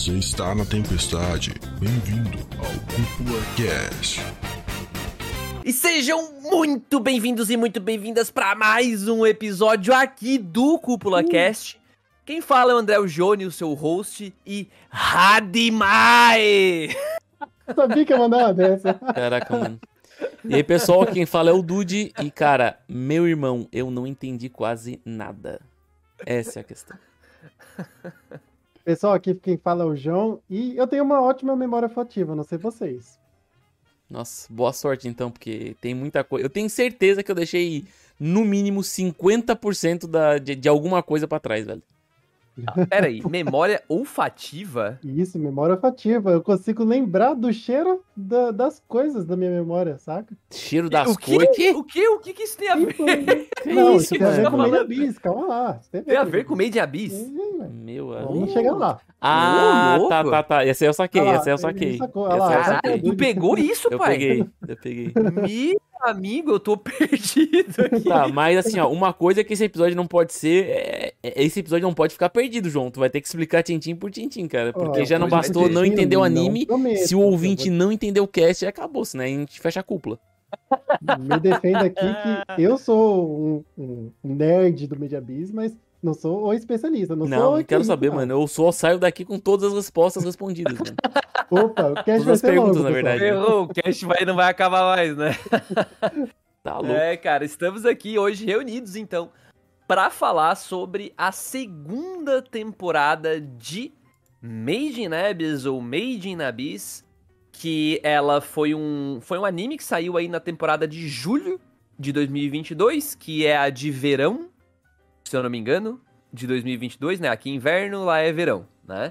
Você está na tempestade. Bem-vindo ao Cúpula Cast. E sejam muito bem-vindos e muito bem-vindas para mais um episódio aqui do Cúpula Cast. Quem fala é o André Jônio, seu host, e Hadimai! Sabia que ia mandar uma dessa. Caraca, mano. E aí, pessoal, quem fala é o Dude. E, cara, meu irmão, eu não entendi quase nada. Essa é a questão. Pessoal, aqui quem fala é o João. E eu tenho uma ótima memória afetiva, não sei vocês. Nossa, boa sorte então, porque tem muita coisa. Eu tenho certeza que eu deixei no mínimo 50% de alguma coisa pra trás, velho. Peraí, memória olfativa? Isso, memória afetiva. Eu consigo lembrar do cheiro das coisas da minha memória, saca? Cheiro das O cores. quê? O que isso tem a ver? Não, isso, isso tem a ver mano? com Made Abyss, calma lá. Tem a ver com Made Abyss? Meu Vamos amigo. chegar lá. Ah, Ô, louco. tá. Essa aí eu saquei, Ah lá, essa aí eu ele saquei. sacou, Essa olha lá, aí eu essa saquei. aqui. Tu pegou isso, Eu pai? peguei. Meu amigo, eu tô perdido aqui. Tá, mas assim, ó, uma coisa que esse episódio não pode ser, esse episódio não pode ficar perdido, João. Tu vai ter que explicar tintim por tintim, cara. Porque Ó, já não pois vai bastou ter. não entender o Não anime, prometo, se o ouvinte eu não entender o cast, acabou-se, né? A gente fecha a cúpula. Me defendo aqui que eu sou um nerd do Made Abyss, mas não sou o especialista. Não Não sou quero o saber, não. mano. Eu só saio daqui com todas as respostas respondidas, mano. Opa, o cast Todas vai as ser perguntas, longo, na pessoal. verdade. Errou, o cast não vai acabar mais, né? Tá louco. É, cara, estamos aqui hoje reunidos, então, pra falar sobre a segunda temporada de Made in Abyss, ou Made in Abyss, que ela foi um anime que saiu aí na temporada de julho de 2022, que é a de verão, se eu não me engano, de 2022, né? Aqui é inverno, lá é verão, né?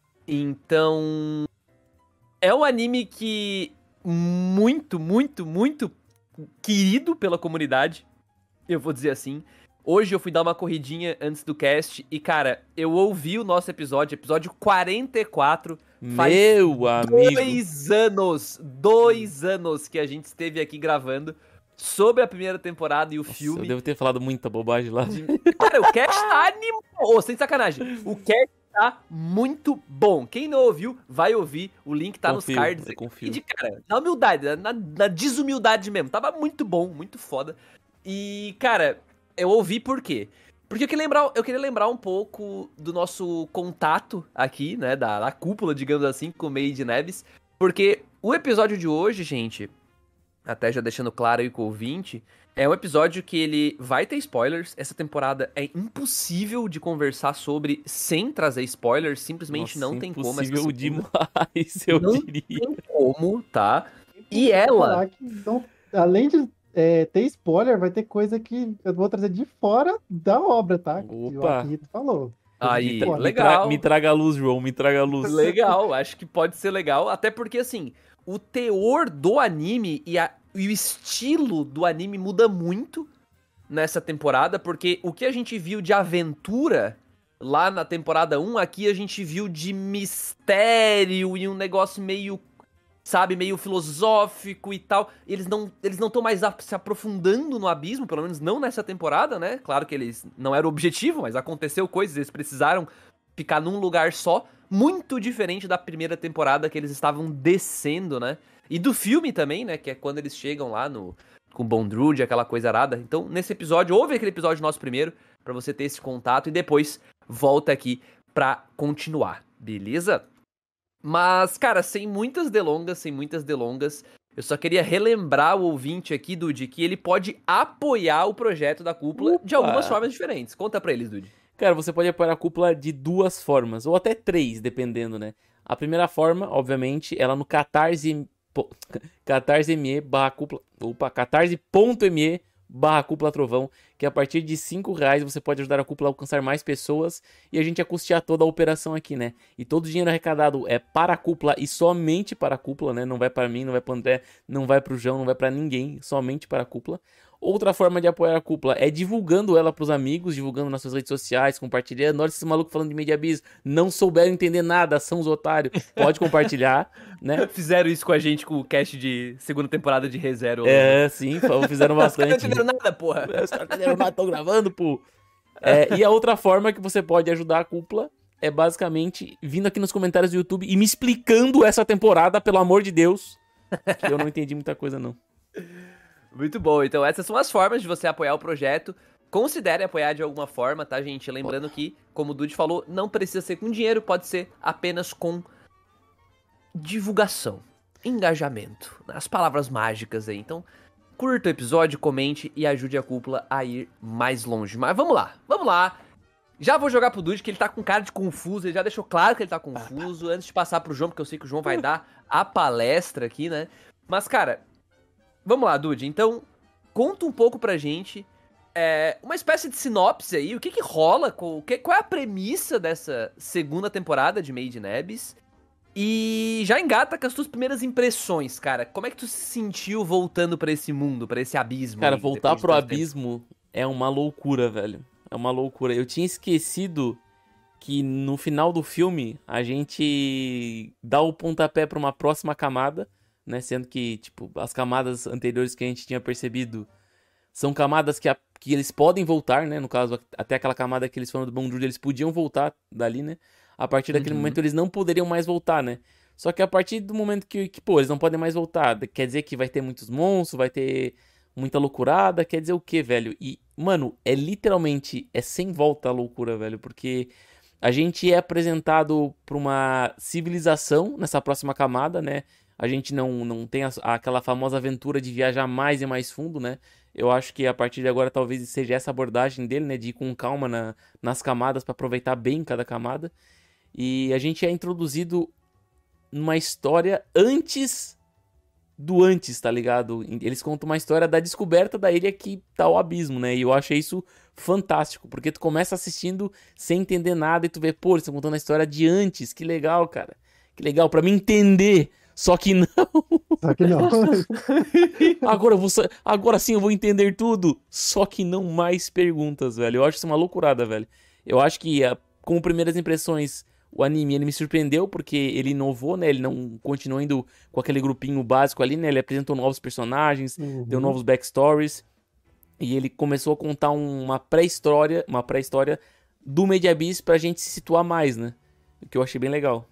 Então, é um anime que muito querido pela comunidade, eu vou dizer assim. Hoje eu fui dar uma corridinha antes do cast e, cara, eu ouvi o nosso episódio 44, faz Meu amigo. 2 anos que a gente esteve aqui gravando sobre a primeira temporada e o Nossa, eu filme. devo ter falado muita bobagem lá. Cara, o cast tá animal. Ô, sem sacanagem. O cast tá muito bom. Quem não ouviu, vai ouvir. O link tá Confio, nos cards. eu confio. E de cara, na humildade, na desumildade mesmo. Tava muito bom, muito foda. E, cara, eu ouvi por quê? Porque eu queria lembrar um pouco do nosso contato aqui, né? Da cúpula, digamos assim, com o Made in Abyss. Porque o episódio de hoje, gente, até já deixando claro aí com o ouvinte, é um episódio que ele vai ter spoilers. Essa temporada é impossível de conversar sobre sem trazer spoilers. Simplesmente Nossa, não tem como. impossível demais, eu Não diria. tem como, tá? E Vou ela... falar que, então, além de ter spoiler, vai ter coisa que eu vou trazer de fora da obra, tá? Que o Opa. Akito falou. Aí, Spoiler. legal. Me traga a luz, João, me traga a luz. Legal, acho que pode ser legal. Até porque, assim, o teor do anime e o estilo do anime muda muito nessa temporada, porque o que a gente viu de aventura lá na temporada 1, aqui a gente viu de mistério e um negócio meio, sabe, meio filosófico e tal. Eles não estão mais se aprofundando no abismo, pelo menos não nessa temporada, né? Claro que eles não era o objetivo, mas aconteceu coisas, eles precisaram ficar num lugar só, muito diferente da primeira temporada que eles estavam descendo, né? E do filme também, né? Que é quando eles chegam lá com o Bondrewd, aquela coisa arada. Então, nesse episódio, ouve aquele episódio nosso primeiro, pra você ter esse contato, e depois volta aqui pra continuar, beleza? Mas, cara, sem muitas delongas, eu só queria relembrar o ouvinte aqui, Dude, que ele pode apoiar o projeto da cúpula de algumas formas diferentes. Conta pra eles, Dude. Cara, você pode apoiar a cúpula de 2 formas, ou até 3, dependendo, né? A primeira forma, obviamente, ela no catarse.me/cúpula trovão, que a partir de R$5 você pode ajudar a cúpula a alcançar mais pessoas e a gente a custear toda a operação aqui, né? E todo o dinheiro arrecadado é para a cúpula e somente para a cúpula, né? Não vai para mim, não vai para o André, não vai para o João, não vai para ninguém, somente para a cúpula. Outra forma de apoiar a cúpula é divulgando ela pros amigos, divulgando nas suas redes sociais, compartilhando. Olha esses malucos falando de Made Abyss, não souberam entender nada, são os otários. Pode compartilhar, né? Fizeram isso com a gente com o cast de segunda temporada de ReZero. É, sim, fizeram Os caras bastante. não entenderam nada, porra. Os caras não entenderam nada, estão gravando, pô. E a outra forma que você pode ajudar a cúpula é basicamente vindo aqui nos comentários do YouTube e me explicando essa temporada, pelo amor de Deus, que eu não entendi muita coisa, não. Muito bom. Então essas são as formas de você apoiar o projeto. Considere apoiar de alguma forma, tá, gente? Lembrando que, como o Dude falou, não precisa ser com dinheiro, pode ser apenas com divulgação, engajamento, as palavras mágicas aí. Então, curta o episódio, comente e ajude a cúpula a ir mais longe. Mas vamos lá. Já vou jogar pro Dude, que ele tá com cara de confuso, ele já deixou claro que ele tá confuso, antes de passar pro João, porque eu sei que o João vai dar a palestra aqui, né? Mas, cara, vamos lá, Dude. Então, conta um pouco pra gente, uma espécie de sinopse aí, o que rola, qual é a premissa dessa segunda temporada de Made in Abyss? E já engata com as tuas primeiras impressões, cara. Como é que tu se sentiu voltando pra esse mundo, pra esse abismo? Cara, aí, voltar pro abismo é uma loucura, velho. É uma loucura. Eu tinha esquecido que no final do filme a gente dá o pontapé pra uma próxima camada, né? Sendo que, tipo, as camadas anteriores que a gente tinha percebido são camadas que eles podem voltar, né? No caso, até aquela camada que eles foram do Bonjour, eles podiam voltar dali, né? A partir daquele momento eles não poderiam mais voltar, né? Só que a partir do momento que, pô, eles não podem mais voltar, quer dizer que vai ter muitos monstros, vai ter muita loucurada, quer dizer o quê, velho? E, mano, literalmente, sem volta a loucura, velho, porque a gente é apresentado pra uma civilização nessa próxima camada, né? A gente não tem aquela famosa aventura de viajar mais e mais fundo, né? Eu acho que a partir de agora talvez seja essa abordagem dele, né? De ir com calma nas camadas pra aproveitar bem cada camada. E a gente é introduzido numa história antes do antes, tá ligado? Eles contam uma história da descoberta da ilha que tá o abismo, né? E eu achei isso fantástico, porque tu começa assistindo sem entender nada e tu vê, pô, eles estão contando a história de antes. Que legal, cara. Que legal, pra me entender. Só que não. Só que não. Agora sim eu vou entender tudo. Só que não mais perguntas, velho. Eu acho isso uma loucurada, velho. Eu acho que, como primeiras impressões, o anime, ele me surpreendeu porque ele inovou, né? Ele não continuou indo com aquele grupinho básico ali, né? Ele apresentou novos personagens, deu novos backstories. E ele começou a contar uma pré-história do Made in Abyss pra gente se situar mais, né? O que eu achei bem legal.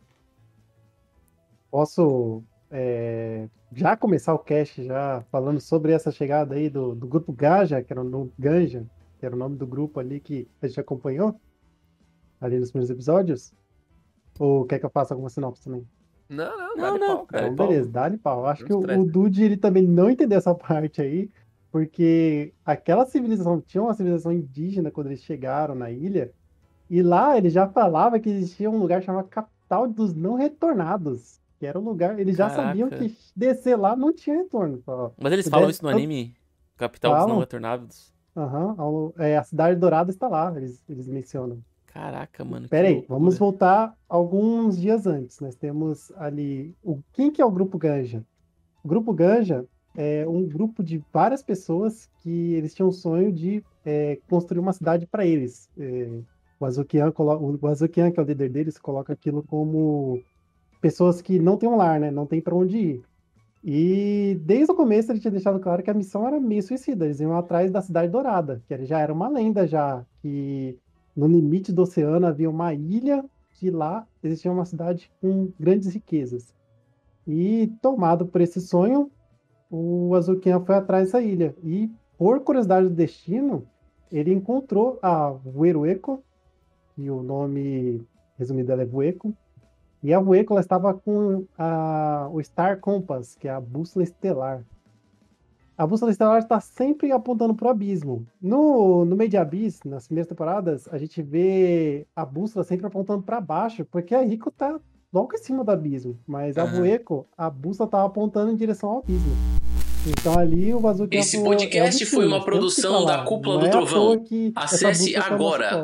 Posso já começar o cast já falando sobre essa chegada aí do grupo Ganja, que era o nome do grupo ali que a gente acompanhou ali nos primeiros episódios? Ou quer que eu faça alguma sinopse também? Não, dá-lhe pau, cara. Então, beleza, dá-lhe pau. Acho que Não o Dude, ele também não entendeu essa parte aí, porque aquela civilização, tinha uma civilização indígena quando eles chegaram na ilha, e lá ele já falava que existia um lugar chamado Capital dos Não Retornados, que era um lugar, eles já sabiam que descer lá não tinha retorno. Mas eles falam isso no anime? Capital dos Não Retornados? Aham, a Cidade Dourada está lá, eles mencionam. Caraca, mano. Pera aí, vamos voltar alguns dias antes. Nós temos ali. Quem que é o Grupo Ganja? O Grupo Ganja é um grupo de várias pessoas que eles tinham um sonho de construir uma cidade para eles. O Azukian, que é o líder deles, coloca aquilo como pessoas que não têm um lar, né? Não tem para onde ir. E desde o começo ele tinha deixado claro que a missão era meio suicida. Eles iam atrás da Cidade Dourada, que já era uma lenda já, que no limite do oceano havia uma ilha, que lá existia uma cidade com grandes riquezas. E tomado por esse sonho, o Azukian foi atrás dessa ilha. E por curiosidade do destino, ele encontrou a Vuerueco, que o nome resumido dela é Vueco. E a Vueco, ela estava com o Star Compass, que é a bússola estelar. A bússola estelar está sempre apontando para o abismo. No Made in Abyss, nas primeiras temporadas, a gente vê a bússola sempre apontando para baixo, porque a Rico está logo em cima do abismo. Mas a Vueco, a bússola estava apontando em direção ao abismo. Então ali o Azukian Esse podcast foi uma produção da Cúpula do Trovão. Acesse agora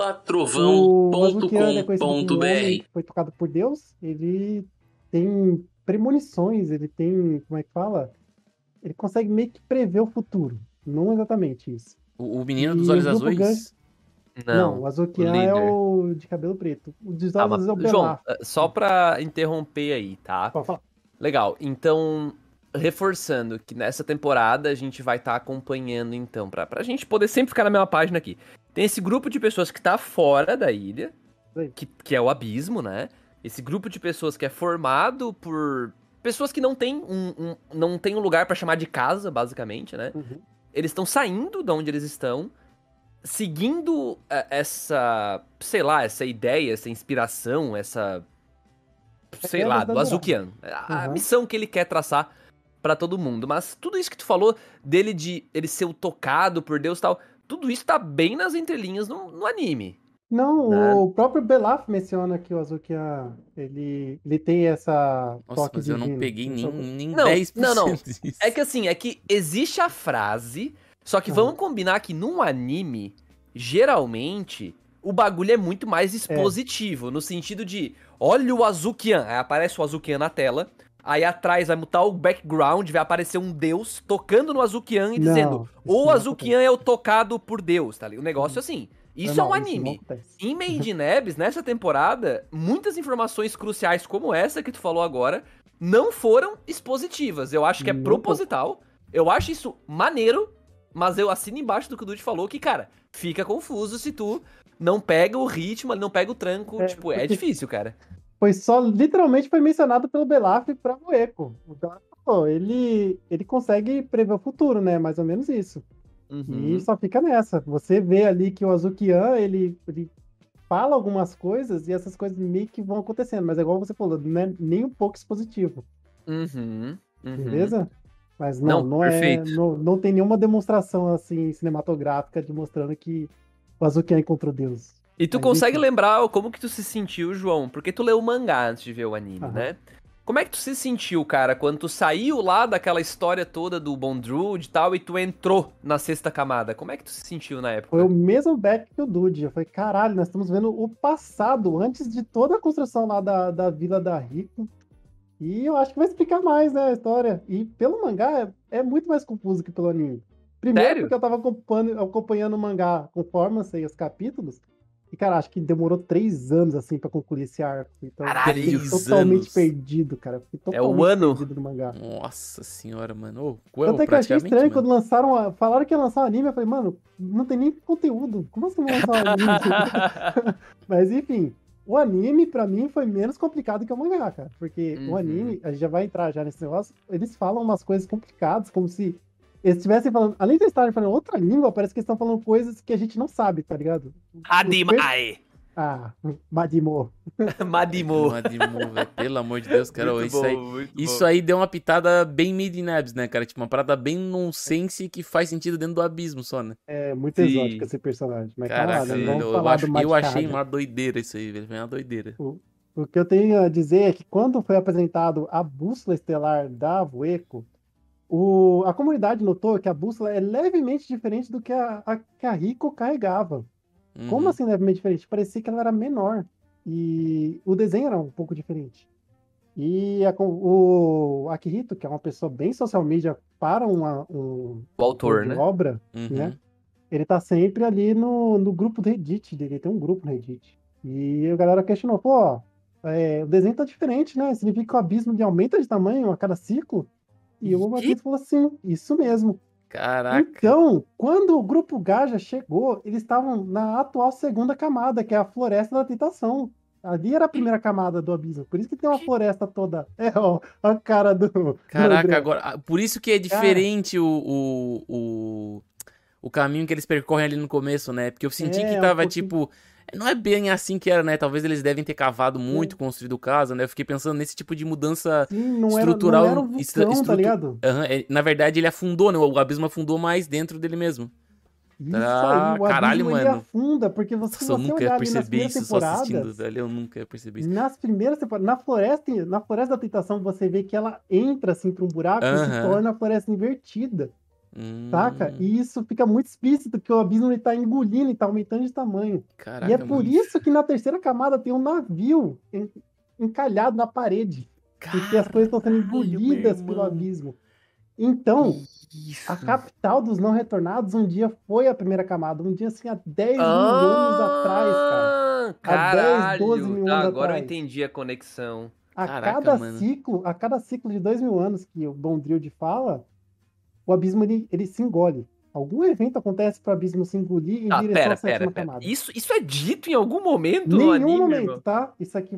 cúpulatrovão.com.br. Foi tocado por Deus, ele tem premonições, ele tem, como é que fala? Ele consegue meio que prever o futuro. Não exatamente isso. O menino dos olhos azuis? Não, o Azukian é o de cabelo preto. O dos olhos azuis é o Belaf. João, só pra interromper aí, tá? Pode falar. Legal, então, reforçando que nessa temporada a gente vai estar acompanhando, então, pra gente poder sempre ficar na mesma página aqui. Tem esse grupo de pessoas que tá fora da ilha, que é o abismo, né? Esse grupo de pessoas que é formado por pessoas que não tem não tem um lugar pra chamar de casa, basicamente, né? Uhum. Eles estão saindo de onde eles estão, seguindo essa, sei lá, essa ideia, essa inspiração, essa, sei lá, do Azukian. A missão que ele quer traçar pra todo mundo. Mas tudo isso que tu falou dele de ele ser o tocado por Deus e tal, tudo isso tá bem nas entrelinhas no anime. Não, né? O próprio Belaf menciona que o Azukian, ele tem essa toque mas eu divino. não peguei nem Não, 10% não. disso. É que assim, é que existe a frase, só que vamos combinar que num anime, geralmente, o bagulho é muito mais expositivo, no sentido de, olha o Azukian, aí aparece o Azukian na tela, aí atrás vai mutar o background, vai aparecer um deus tocando no Azukian e dizendo, o Azukian é o tocado por Deus, tá ligado? O negócio assim. Isso é um anime. Em Made in Abyss, nessa temporada, muitas informações cruciais como essa que tu falou agora não foram expositivas. Eu acho que é proposital. Eu acho isso maneiro, mas eu assino embaixo do que o Dude falou que, cara, fica confuso se tu não pega o ritmo, não pega o tranco. Tipo, é difícil, cara. Literalmente foi mencionado pelo Belaf pra Ueko. O Belaf falou, ele consegue prever o futuro, né? Mais ou menos isso. Uhum. E só fica nessa. Você vê ali que o Azukian, ele fala algumas coisas e essas coisas meio que vão acontecendo. Mas é igual você falou, não é nem um pouco expositivo. Beleza? Mas não é. Não tem nenhuma demonstração assim cinematográfica demonstrando que o Azukian encontrou Deus. E tu consegue lembrar como que tu se sentiu, João? Porque tu leu o mangá antes de ver o anime, né? Como é que tu se sentiu, cara, quando tu saiu lá daquela história toda do Bondrewd e tal, e tu entrou na 6ª camada? Como é que tu se sentiu na época? Foi o mesmo back que o Dude. Eu falei, caralho, nós estamos vendo o passado, antes de toda a construção lá da Vila da Rico. E eu acho que vai explicar mais, né, a história. E pelo mangá é muito mais confuso que pelo anime. Primeiro Sério? porque eu tava acompanhando o mangá conforme eu sei os capítulos. E, cara, acho que demorou 3 anos, assim, pra concluir esse arco. Então, Caralho, eu fiquei totalmente perdido, cara. Eu fiquei totalmente perdido no mangá. Nossa senhora, mano. Tanto é que eu achei estranho quando falaram que ia lançar um anime. Eu falei, mano, não tem nem conteúdo. Como assim não lançar um anime? Mas, enfim, o anime, pra mim, foi menos complicado que o mangá, cara. Porque o anime, a gente já vai entrar já nesse negócio, eles falam umas coisas complicadas, como se eles estivessem falando, além de estarem falando outra língua, parece que eles estão falando coisas que a gente não sabe, tá ligado? Adimai! Madimo. Madimo, velho. Pelo amor de Deus, cara. Muito isso aí deu uma pitada bem Made in Abyss, né, cara? Tipo, uma parada bem nonsense que faz sentido dentro do abismo só, né? É muito exótico esse personagem. Mas caraca, velho, eu achei uma doideira isso aí, velho. Foi uma doideira. O que eu tenho a dizer é que quando foi apresentado a bússola estelar da Vueko, a comunidade notou que a bússola é levemente diferente do que a Rico carregava. Como assim levemente diferente? Parecia que ela era menor. E o desenho era um pouco diferente. E o Akihito, que é uma pessoa bem social media para o autor, né? obra, né? Ele tá sempre ali no grupo do Reddit dele. Ele tem um grupo no Reddit. E a galera questionou, pô, o desenho tá diferente, né? Significa que o abismo aumenta de tamanho a cada ciclo? E o Akihito falou assim, isso mesmo. Caraca. Então, quando o grupo Gaja chegou, eles estavam na atual 2ª camada, que é a Floresta da Tentação. Ali era a primeira camada do abismo. Por isso que tem uma floresta toda. A cara do. Caraca, do agora. Por isso que é diferente o caminho que eles percorrem ali no começo, né? Porque eu senti que tava tipo. Não é bem assim que era, né? Talvez eles devem ter cavado muito, construído casa, né? Eu fiquei pensando nesse tipo de mudança estrutural. Não era um vulcão, tá ligado? Na verdade, ele afundou, né? O abismo afundou mais dentro dele mesmo. Isso aí, o caralho, abismo mano. ele afunda, porque você eu nunca ia perceber isso só temporadas, assistindo, velho. Eu nunca ia perceber isso. Nas primeiras temporadas, na floresta da Tentação, você vê que ela entra assim pra um buraco e se torna a floresta invertida. Saca? E isso fica muito explícito, que o abismo ele tá engolindo e tá aumentando de tamanho. Caraca, e é por isso que na 3ª camada tem um navio encalhado na parede. Porque as coisas estão sendo engolidas pelo abismo. Então, a capital dos não retornados um dia foi a 1ª camada. Um dia assim, há 10 mil anos atrás, cara. Caralho, há 10, 12 mil anos agora atrás. eu entendi a conexão. A cada ciclo de 2 mil anos que o Bondrewd fala, o abismo ele se engole. Algum evento acontece pro abismo se engolir em direção à sétima camada. Isso é dito em algum momento no anime, Nenhum momento, irmão? tá? Isso aqui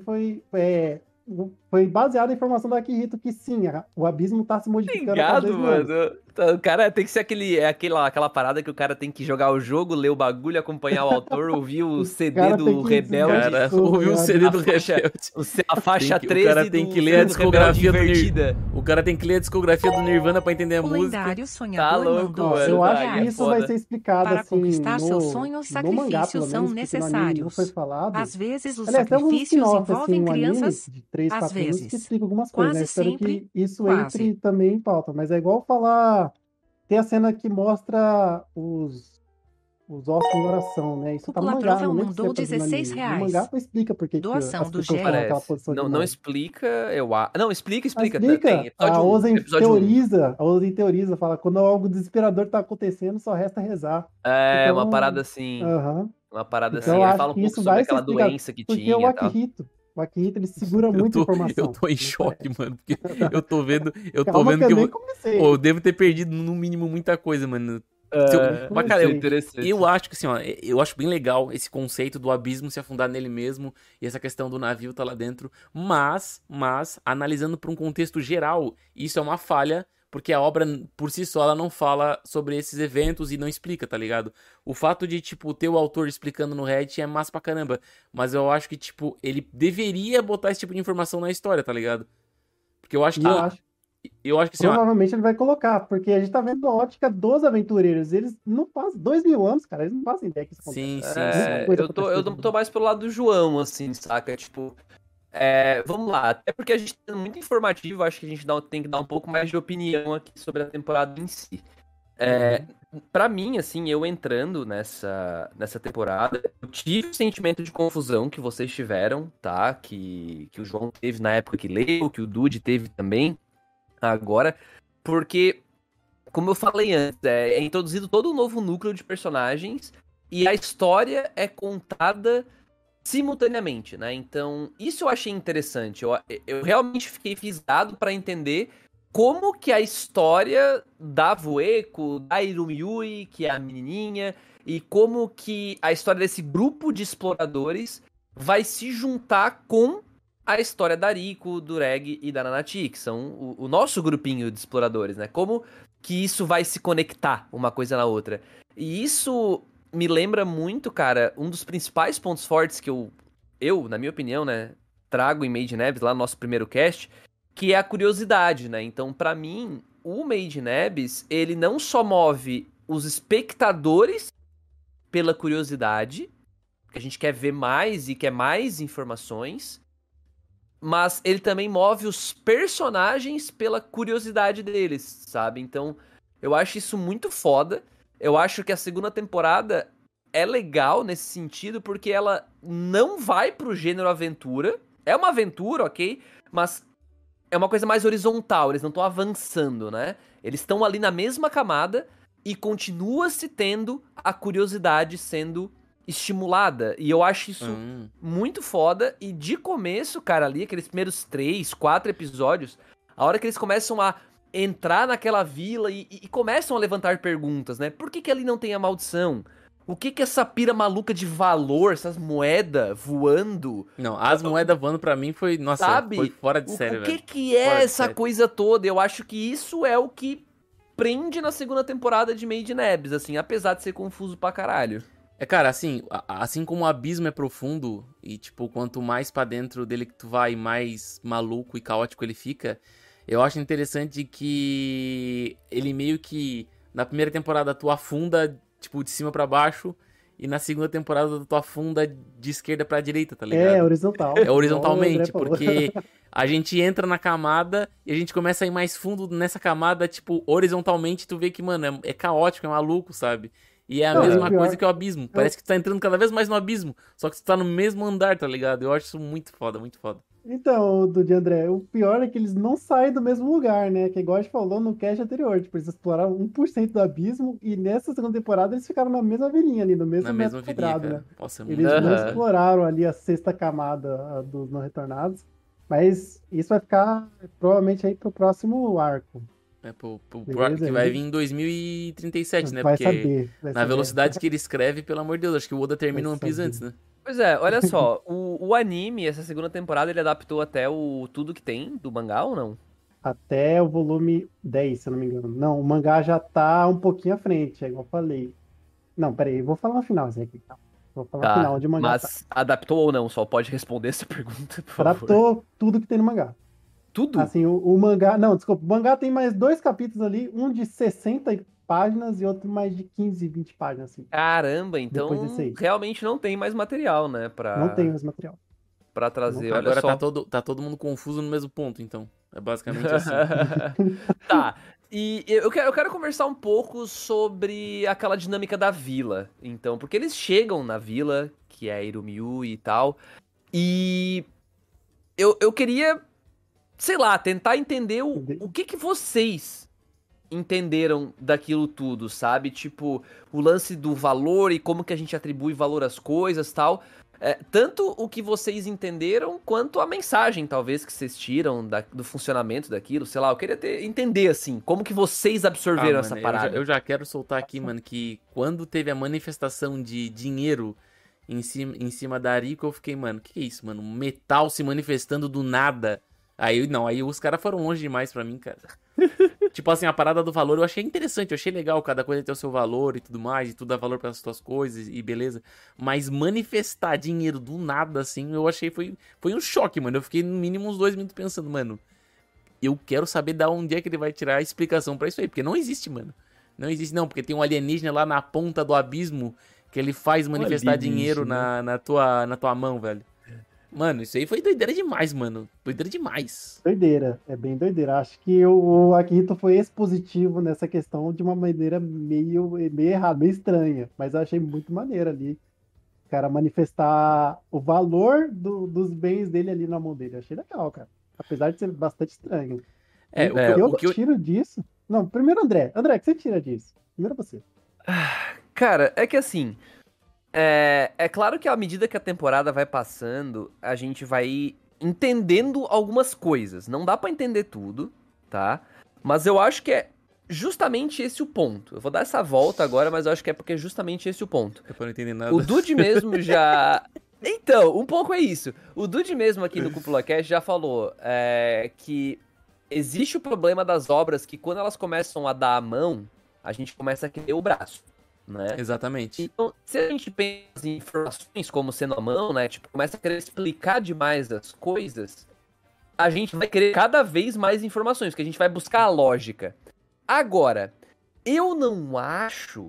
foi baseado na informação da Akihito que sim, o abismo tá se modificando a cada 2 mil anos. Mano. O cara tem que ser aquela parada que o cara tem que jogar o jogo, ler o bagulho, acompanhar o autor, ouvir o CD do Rebelde. Cara, ouvir o CD do Rebelde. A faixa 13 o cara tem que ler a discografia do O cara tem que ler a discografia do Nirvana pra entender a música. Tá louco, mano. Eu acho que isso vai ser explicado para assim conquistar seus sonhos, sacrifícios são necessários. Foi falado. Às vezes os Aliás, sacrifícios envolvem assim, crianças, de 3, às 4 vezes. que explica algumas coisas, né? Espero sempre, que isso quase. entre também em pauta, mas é igual falar. Tem a cena que mostra os ossos em oração, né? Isso tá no mangá, não lembro se mandou tá no anime. R$16. No mangá explica porque Doação as do pessoas falam aquela posição de Não morte. explica, eu acho. Não, explica. Tem, a Ozen teoriza, fala, quando algo desesperador tá acontecendo, só resta rezar. É, então, uma parada assim. Uma parada então, assim. Ele fala um pouco sobre aquela doença que tinha. Porque o Akihito, ele segura muita informação. Eu tô em choque, mano, porque eu tô vendo que eu eu devo ter perdido no mínimo muita coisa, mano. Mas, cara, eu acho que assim, ó, eu acho bem legal esse conceito do abismo se afundar nele mesmo e essa questão do navio tá lá dentro, mas analisando por um contexto geral, isso é uma falha, porque a obra por si só ela não fala sobre esses eventos e não explica, tá ligado? O fato de, tipo, ter o autor explicando no Reddit é massa pra caramba, mas eu acho que, tipo, ele deveria botar esse tipo de informação na história, tá ligado? Porque eu acho que... Eu acho que assim, provavelmente ele vai colocar, porque a gente tá vendo a ótica dos aventureiros. Eles não fazem 2000 anos, cara, eles não fazem ideia que isso acontece. Sim. Eu tô mais pelo lado do João, assim, saca? Tipo, vamos lá. Até porque a gente tá muito informativo, acho que a gente tem que dar um pouco mais de opinião aqui sobre a temporada em si. Pra mim, assim, eu entrando nessa temporada, eu tive o sentimento de confusão que vocês tiveram, tá? Que o João teve na época que leu, que o Dude teve também. Agora, porque, como eu falei antes, é introduzido todo um novo núcleo de personagens e a história é contada simultaneamente, né? Então, isso eu achei interessante. Eu realmente fiquei fisgado pra entender como que a história da Vueko, da Irumyui, que é a menininha, e como que a história desse grupo de exploradores vai se juntar com a história da Riko, do Reg e da Nanati, que são o nosso grupinho de exploradores, né? Como que isso vai se conectar uma coisa na outra. E isso me lembra muito, cara, um dos principais pontos fortes que eu na minha opinião, né, trago em Made in Abyss, lá no nosso primeiro cast, que é a curiosidade, né? Então, pra mim, o Made in Abyss, ele não só move os espectadores pela curiosidade, que a gente quer ver mais e quer mais informações, mas ele também move os personagens pela curiosidade deles, sabe? Então, eu acho isso muito foda. Eu acho que a segunda temporada é legal nesse sentido, porque ela não vai pro gênero aventura. É uma aventura, ok? Mas é uma coisa mais horizontal, eles não estão avançando, né? Eles estão ali na mesma camada e continua se tendo a curiosidade sendo estimulada, e eu acho isso muito foda, e de começo, cara, ali, aqueles primeiros 3, 4 episódios, a hora que eles começam a entrar naquela vila e começam a levantar perguntas, né? Por que ali não tem a maldição? O que essa pira maluca de valor, essas moedas voando? Não, as moedas voando pra mim foi, nossa, sabe? Foi fora de série, velho. O que é essa coisa toda? Eu acho que isso é o que prende na segunda temporada de Made in Abyss, assim, apesar de ser confuso pra caralho. Cara, assim como o abismo é profundo e, tipo, quanto mais pra dentro dele que tu vai, mais maluco e caótico ele fica, eu acho interessante que ele meio que, na primeira temporada, tu afunda, tipo, de cima pra baixo, e na segunda temporada tu afunda de esquerda pra direita, tá ligado? É horizontal. É horizontalmente, porque a gente entra na camada e a gente começa a ir mais fundo nessa camada, tipo, horizontalmente, tu vê que, mano, é caótico, é maluco, sabe? E é a mesma coisa que o abismo. Parece que tu tá entrando cada vez mais no abismo. Só que tu tá no mesmo andar, tá ligado? Eu acho isso muito foda, muito foda. Então, Dude André, o pior é que eles não saem do mesmo lugar, né? Que igual a gente falou no cast anterior. Tipo, eles exploraram 1% do abismo e nessa segunda temporada eles ficaram na mesma vilinha ali, no mesmo metro quadrado, né? Nossa, eles não exploraram ali a sexta camada dos não retornados. Mas isso vai ficar provavelmente aí pro próximo arco. Beleza, arco que vai vir em 2037, né? Vai Porque saber. na velocidade que ele escreve, pelo amor de Deus, acho que o Oda termina One Piece antes, né? Pois é, olha só, o anime, essa segunda temporada, ele adaptou até o tudo que tem do mangá ou não? Até o volume 10, se eu não me engano. Não, o mangá já tá um pouquinho à frente, é igual eu falei. Não, peraí, vou falar no final isso aqui. Tá? Vou falar no final onde o mangá mas adaptou ou não? Só pode responder essa pergunta, por favor. Adaptou tudo que tem no mangá. Tudo? Assim, o mangá... Não, desculpa, o mangá tem mais 2 capítulos ali, um de 60 páginas e outro mais de 15, 20 páginas, assim. Caramba, então Depois desse aí. realmente não tem mais material, né? Não tem mais material. Pra trazer, Não. olha Agora só. tá todo mundo confuso no mesmo ponto, então. É basicamente assim. Tá, e eu quero conversar um pouco sobre aquela dinâmica da vila, então, porque eles chegam na vila, que é a Irumiu e tal, e eu queria, sei lá, tentar entender o que vocês entenderam daquilo tudo, sabe? Tipo, o lance do valor e como que a gente atribui valor às coisas e tal. Tanto o que vocês entenderam, quanto a mensagem, talvez, que vocês tiram do funcionamento daquilo, sei lá, eu queria entender, assim, como que vocês absorveram essa parada. Eu já quero soltar aqui, mano, que quando teve a manifestação de dinheiro em cima da Ariko, eu fiquei, mano, que é isso, mano? Metal se manifestando do nada. Aí os caras foram longe demais pra mim, cara. Tipo assim, a parada do valor eu achei interessante, eu achei legal, cada coisa ter o seu valor e tudo mais, e tudo dá valor pras suas coisas e beleza. Mas manifestar dinheiro do nada, assim, eu achei, foi um choque, mano. Eu fiquei no mínimo uns 2 minutos pensando, mano, eu quero saber da onde é que ele vai tirar a explicação pra isso aí, porque não existe, mano. Não existe não, porque tem um alienígena lá na ponta do abismo que ele faz manifestar dinheiro na tua mão, velho. Mano, isso aí foi doideira demais, mano. Doideira demais. Doideira, é bem doideira. Acho que o Akihito foi expositivo nessa questão de uma maneira meio errada, meio estranha. Mas eu achei muito maneiro ali. O cara manifestar o valor dos bens dele ali na mão dele. Eu achei legal, cara. Apesar de ser bastante estranho. O que eu tiro disso... Não, primeiro André. André, o que você tira disso? Primeiro você. Cara, é que assim... É claro que à medida que a temporada vai passando, a gente vai entendendo algumas coisas. Não dá pra entender tudo, tá? Mas eu acho que é justamente esse o ponto. Eu vou dar essa volta agora, mas eu acho que é porque é justamente esse o ponto. Eu não entendi nada. O Dude mesmo já... Então, um pouco é isso. O Dude mesmo aqui no Cúpula Cast já falou que existe o problema das obras que quando elas começam a dar a mão, a gente começa a querer o braço. Né? Exatamente. Então, se a gente pensa em informações como sendo a mão, né? Tipo, começa a querer explicar demais as coisas, a gente vai querer cada vez mais informações, porque a gente vai buscar a lógica. Agora, eu não acho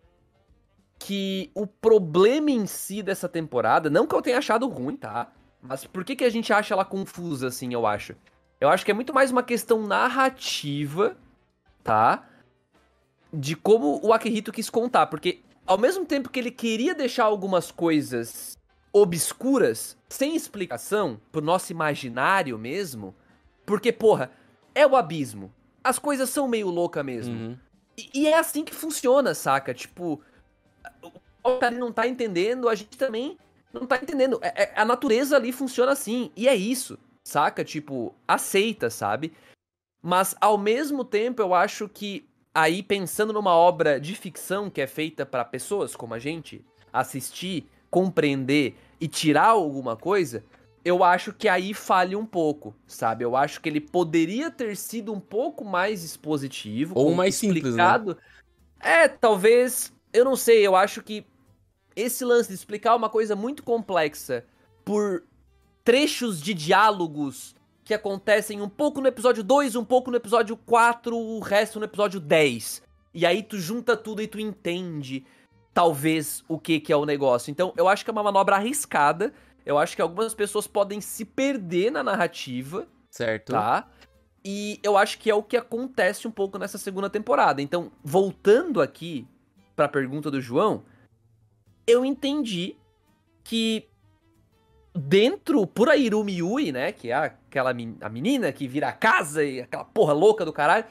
que o problema em si dessa temporada, não que eu tenha achado ruim, tá? Mas por que a gente acha ela confusa, assim, eu acho? Eu acho que é muito mais uma questão narrativa, tá? De como o Akihito quis contar, porque ao mesmo tempo que ele queria deixar algumas coisas obscuras, sem explicação, pro nosso imaginário mesmo, porque, porra, é o abismo. As coisas são meio loucas mesmo. Uhum. E é assim que funciona, saca? Tipo, o cara não tá entendendo, a gente também não tá entendendo. A natureza ali funciona assim, e é isso, saca? Tipo, aceita, sabe? Mas, ao mesmo tempo, eu acho que aí, pensando numa obra de ficção que é feita para pessoas como a gente, assistir, compreender e tirar alguma coisa, eu acho que aí falha um pouco, sabe? Eu acho que ele poderia ter sido um pouco mais expositivo. Ou mais explicado. Simples, né? Talvez, eu não sei, eu acho que esse lance de explicar uma coisa muito complexa por trechos de diálogos que acontecem um pouco no episódio 2, um pouco no episódio 4, o resto no episódio 10. E aí tu junta tudo e tu entende, talvez, o que é o negócio. Então, eu acho que é uma manobra arriscada. Eu acho que algumas pessoas podem se perder na narrativa. Certo. Tá? E eu acho que é o que acontece um pouco nessa segunda temporada. Então, voltando aqui pra pergunta do João, eu entendi que dentro, por a Irumi Yui, né, que é a menina que vira a casa e aquela porra louca do caralho,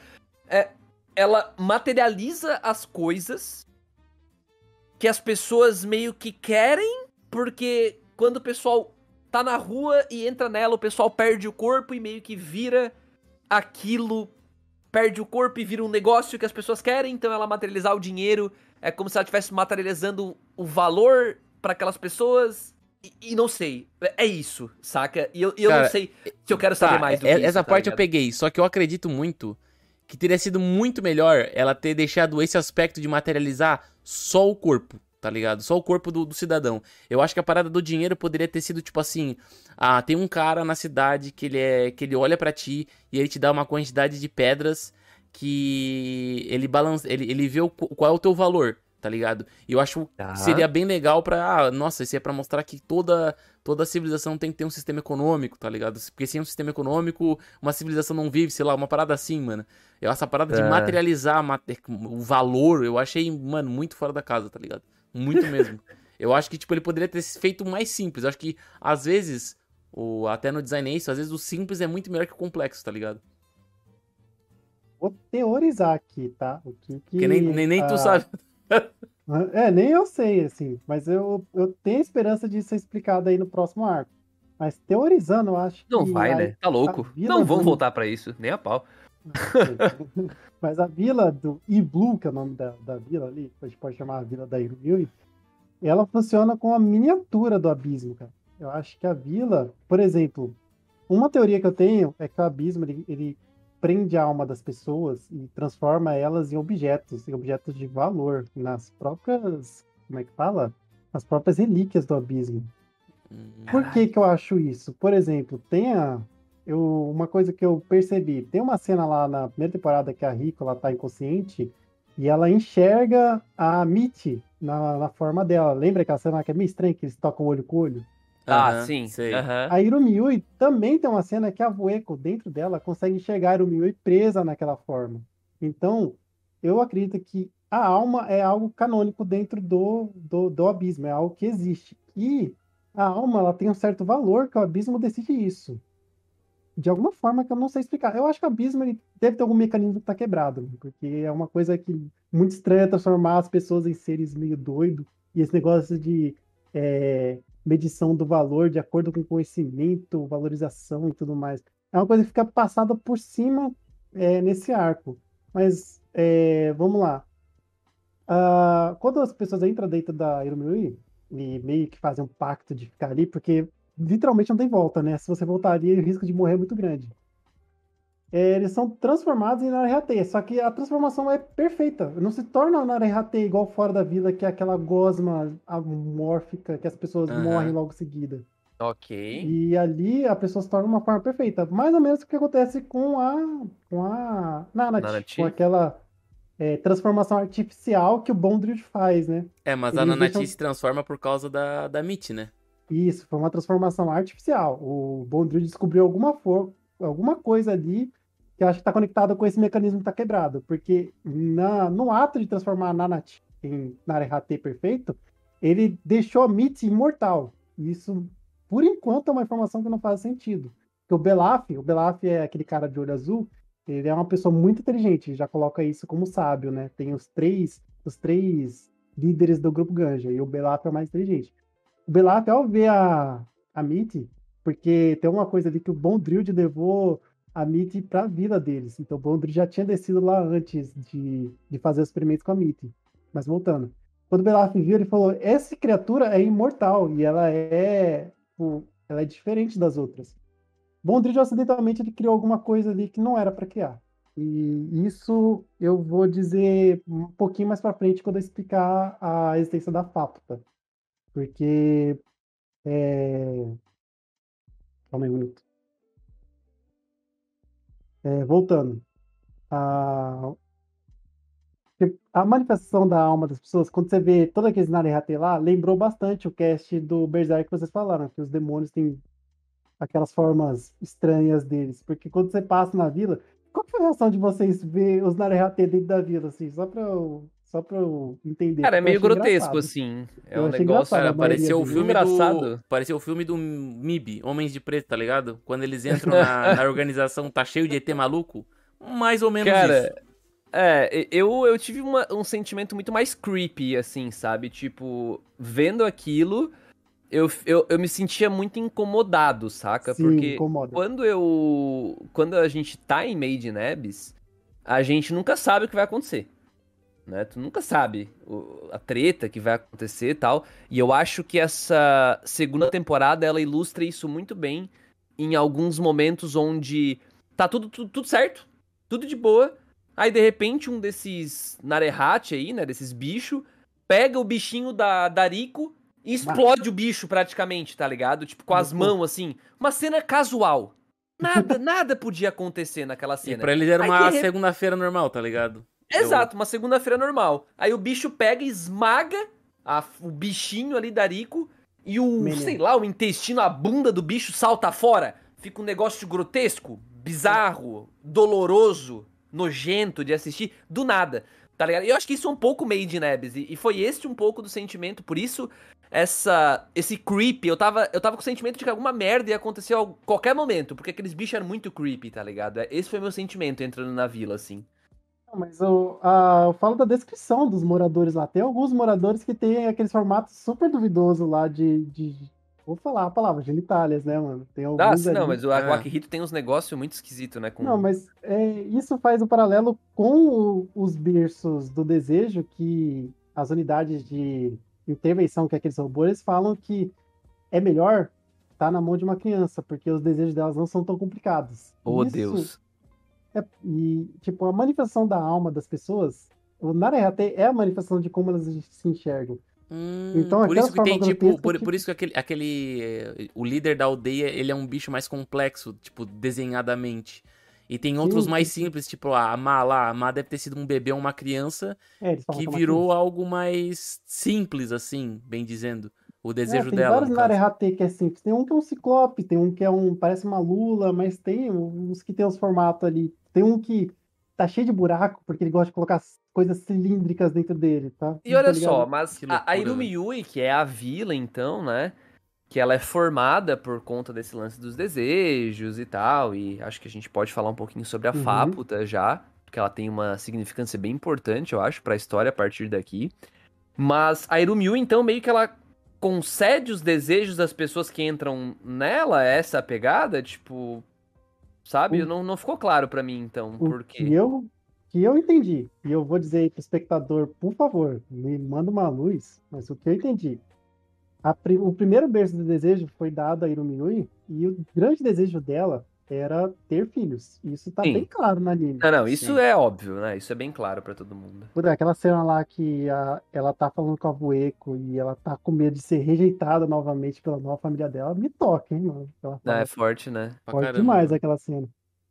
ela materializa as coisas que as pessoas meio que querem, porque quando o pessoal tá na rua e entra nela, o pessoal perde o corpo e meio que vira aquilo perde o corpo e vira um negócio que as pessoas querem, então ela materializar o dinheiro é como se ela estivesse materializando o valor pra aquelas pessoas e não sei, é isso, saca? E eu Cara, não sei se eu quero saber mais do que isso, essa tá parte eu ligado? peguei, só que eu acredito muito que teria sido muito melhor ela ter deixado esse aspecto de materializar só o corpo, tá ligado? Só o corpo do cidadão. Eu acho que a parada do dinheiro poderia ter sido tipo assim, tem um cara na cidade que ele olha pra ti e ele te dá uma quantidade de pedras que ele vê qual é o teu valor, tá ligado? E eu acho que seria bem legal pra... nossa, isso é pra mostrar que toda civilização tem que ter um sistema econômico, tá ligado? Porque sem um sistema econômico, uma civilização não vive, sei lá, uma parada assim, mano. Essa parada de materializar o valor, eu achei, mano, muito fora da casa, tá ligado? Muito mesmo. Eu acho que, tipo, ele poderia ter feito mais simples. Eu acho que, às vezes, até no design é isso, às vezes o simples é muito melhor que o complexo, tá ligado? Vou teorizar aqui, tá? O que Porque nem tu sabe. Nem eu sei, assim, mas eu tenho esperança de ser explicado aí no próximo arco. Mas teorizando, eu acho que... Não vai, né? Tá louco. Não vão voltar pra isso, nem a pau. Mas a vila do Iblu, que é o nome da vila ali, a gente pode chamar a vila da Iruyui, ela funciona com a miniatura do abismo, cara. Eu acho que a vila, por exemplo, uma teoria que eu tenho é que o abismo, ele prende a alma das pessoas e transforma elas em objetos de valor, nas próprias, como é que fala? Nas próprias relíquias do abismo. Por que eu acho isso? Por exemplo, uma coisa que eu percebi, tem uma cena lá na primeira temporada que a Rico, ela tá inconsciente e ela enxerga a Mitty na forma dela. Lembra aquela cena que é meio estranha, que eles tocam olho com olho? Sim. Sei. A Irumyui também tem uma cena que a Vueko, dentro dela, consegue enxergar a Irumyui presa naquela forma. Então, eu acredito que a alma é algo canônico dentro do abismo, é algo que existe. E a alma, ela tem um certo valor que o abismo decide isso. De alguma forma que eu não sei explicar. Eu acho que o abismo ele deve ter algum mecanismo que está quebrado, porque é uma coisa que muito estranha transformar as pessoas em seres meio doidos. E esse negócio de medição do valor de acordo com conhecimento, valorização e tudo mais. É uma coisa que fica passada por cima nesse arco. Mas vamos lá. Quando as pessoas entram dentro da Irumyui e meio que fazem um pacto de ficar ali, porque literalmente não tem volta, né? Se você voltar ali, o risco de morrer é muito grande. Eles são transformados em Narihate, só que a transformação é perfeita. Não se torna Narihate igual fora da vila, que é aquela gosma amórfica que as pessoas morrem logo em seguida. Ok. E ali a pessoa se torna uma forma perfeita. Mais ou menos o que acontece com a Nanate, com aquela transformação artificial que o Bondrewd faz, né? Mas a Nanate se transforma por causa da Mitty, né? Isso, foi uma transformação artificial. O Bondrewd descobriu alguma coisa ali que eu acho que está conectada com esse mecanismo que está quebrado. Porque no ato de transformar a Nanate em Narihate perfeito, ele deixou a Mitty imortal. Isso, por enquanto, é uma informação que não faz sentido. Porque o Belaf é aquele cara de olho azul, ele é uma pessoa muito inteligente, já coloca isso como sábio, né? Tem os três líderes do grupo Ganja, e o Belaf é o mais inteligente. O Belaf, ao ver a Mitty, porque tem uma coisa ali que o Bondrewd levou a Mitty para a vila deles. Então o Bondrewd já tinha descido lá antes de fazer os experimentos com a Mitty. Mas voltando. Quando o Belaf viu, ele falou, essa criatura é imortal e ela é diferente das outras. Bondrewd, acidentalmente, ele criou alguma coisa ali que não era para criar. E isso eu vou dizer um pouquinho mais para frente quando eu explicar a existência da Fápta. Porque... Calma aí um minuto. Voltando. A manifestação da alma das pessoas, quando você vê toda aqueles Narihate lá, lembrou bastante o cast do Berserk que vocês falaram, que os demônios têm aquelas formas estranhas deles. Porque quando você passa na vila, qual foi a reação de vocês ver os Narihate dentro da vila, assim? Só pra eu entender. Cara, é meio grotesco, engraçado. assim. É Eu um achei negócio... engraçado, Cara, a maioria deles. pareceu o filme do MIB, Homens de Preto, tá ligado? Quando eles entram na organização, tá cheio de ET maluco. Mais ou menos Cara, isso. eu tive um sentimento muito mais creepy, assim, sabe? Tipo, vendo aquilo, eu me sentia muito incomodado, saca? Sim, porque incomoda. quando a gente tá em Made in Abyss, a gente nunca sabe o que vai acontecer. Né? Tu nunca sabe a treta que vai acontecer e tal. E eu acho que essa segunda temporada, ela ilustra isso muito bem em alguns momentos onde tá tudo certo, tudo de boa. Aí, de repente, um desses Narehat aí, né, desses bichos, pega o bichinho da Rico e explode o bicho praticamente, tá ligado? Tipo, com as mãos, assim. Uma cena casual. Nada podia acontecer naquela cena. E pra eles era uma segunda-feira normal, tá ligado? Exato, uma segunda-feira normal. Aí o bicho pega e esmaga o bichinho ali da Rico e sei lá, o intestino, a bunda do bicho salta fora. Fica um negócio grotesco, bizarro, doloroso, nojento de assistir, do nada, tá ligado? E eu acho que isso é um pouco Made in Abyss, e foi este um pouco do sentimento, por isso esse creepy, eu tava com o sentimento de que alguma merda ia acontecer a qualquer momento, porque aqueles bichos eram muito creepy, tá ligado? Esse foi meu sentimento entrando na vila, assim. Mas eu falo da descrição dos moradores lá. Tem alguns moradores que tem aqueles formatos super duvidosos lá vou falar a palavra, genitálias, né, mano? Tem alguns não, mas o Akihito tem uns negócios muito esquisitos, né? Não, mas isso faz o paralelo com os berços do desejo, que as unidades de intervenção, que aqueles robôs falam que é melhor estar na mão de uma criança, porque os desejos delas não são tão complicados. Oh, Deus. Tipo, a manifestação da alma das pessoas, o Narehat é a manifestação de como elas se enxergam. Então, por isso que tem, tipo, por isso que o líder da aldeia, ele é um bicho mais complexo, tipo, desenhadamente. E tem outros mais simples, tipo, a Ma deve ter sido um bebê ou uma criança que virou algo mais simples, assim, bem dizendo. O desejo dela. Tem vários Narehat que é simples. Tem um que é um ciclope, tem um que parece uma lula, mas tem uns que tem os formatos ali. Tem um que tá cheio de buraco, porque ele gosta de colocar coisas cilíndricas dentro dele, tá? E olha só, mas a Irumi Yui, que é a vila, então, né? Que ela é formada por conta desse lance dos desejos e tal. E acho que a gente pode falar um pouquinho sobre a Faputa já, porque ela tem uma significância bem importante, eu acho, pra história a partir daqui. Mas a Irumi Yui, então, meio que ela concede os desejos das pessoas que entram nela, essa pegada, tipo, sabe? Não ficou claro pra mim, então, por quê? Que eu entendi, e eu vou dizer aí pro espectador, por favor, me manda uma luz, mas o que eu entendi, o primeiro berço do desejo foi dado a Irumi Yui, e o grande desejo dela era ter filhos. Isso tá bem claro no anime. Não, isso é óbvio, né? Isso é bem claro pra todo mundo. Aquela cena lá que ela tá falando com a Vueko e ela tá com medo de ser rejeitada novamente pela nova família dela, me toca, hein, mano? É forte, né? Forte demais aquela cena.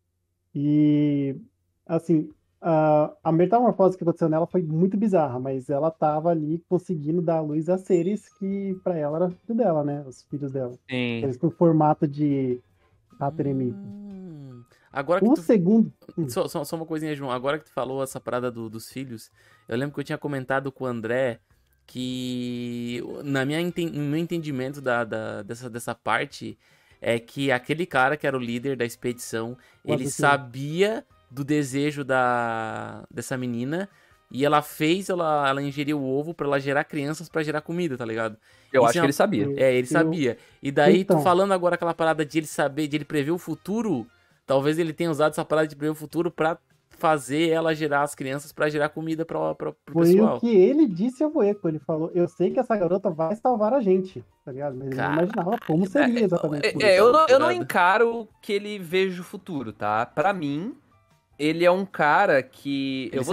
E, assim, a metamorfose que aconteceu nela foi muito bizarra, mas ela tava ali conseguindo dar luz a seres que pra ela era filho dela, né? Os filhos dela. Sim. Eles com formato de Hateremita. Agora que segundo... Só uma coisinha, João. Agora que tu falou essa parada dos filhos, eu lembro que eu tinha comentado com o André que, no meu entendimento dessa parte, é que aquele cara que era o líder da expedição, ele sabia do desejo dessa menina e ela ingeriu o ovo pra ela gerar crianças pra gerar comida, tá ligado? Eu acho que ele sabia. Ele sabia. E daí, tu falando agora aquela parada de ele saber, de ele prever o futuro, talvez ele tenha usado essa parada de prever o futuro pra fazer ela gerar as crianças pra gerar comida pro pessoal. Foi o que ele disse ao Vueko. Ele falou, eu sei que essa garota vai salvar a gente, tá ligado? Mas ele não imaginava como seria exatamente. Eu não encaro que ele veja o futuro, tá? Pra mim, ele é um cara que... Eu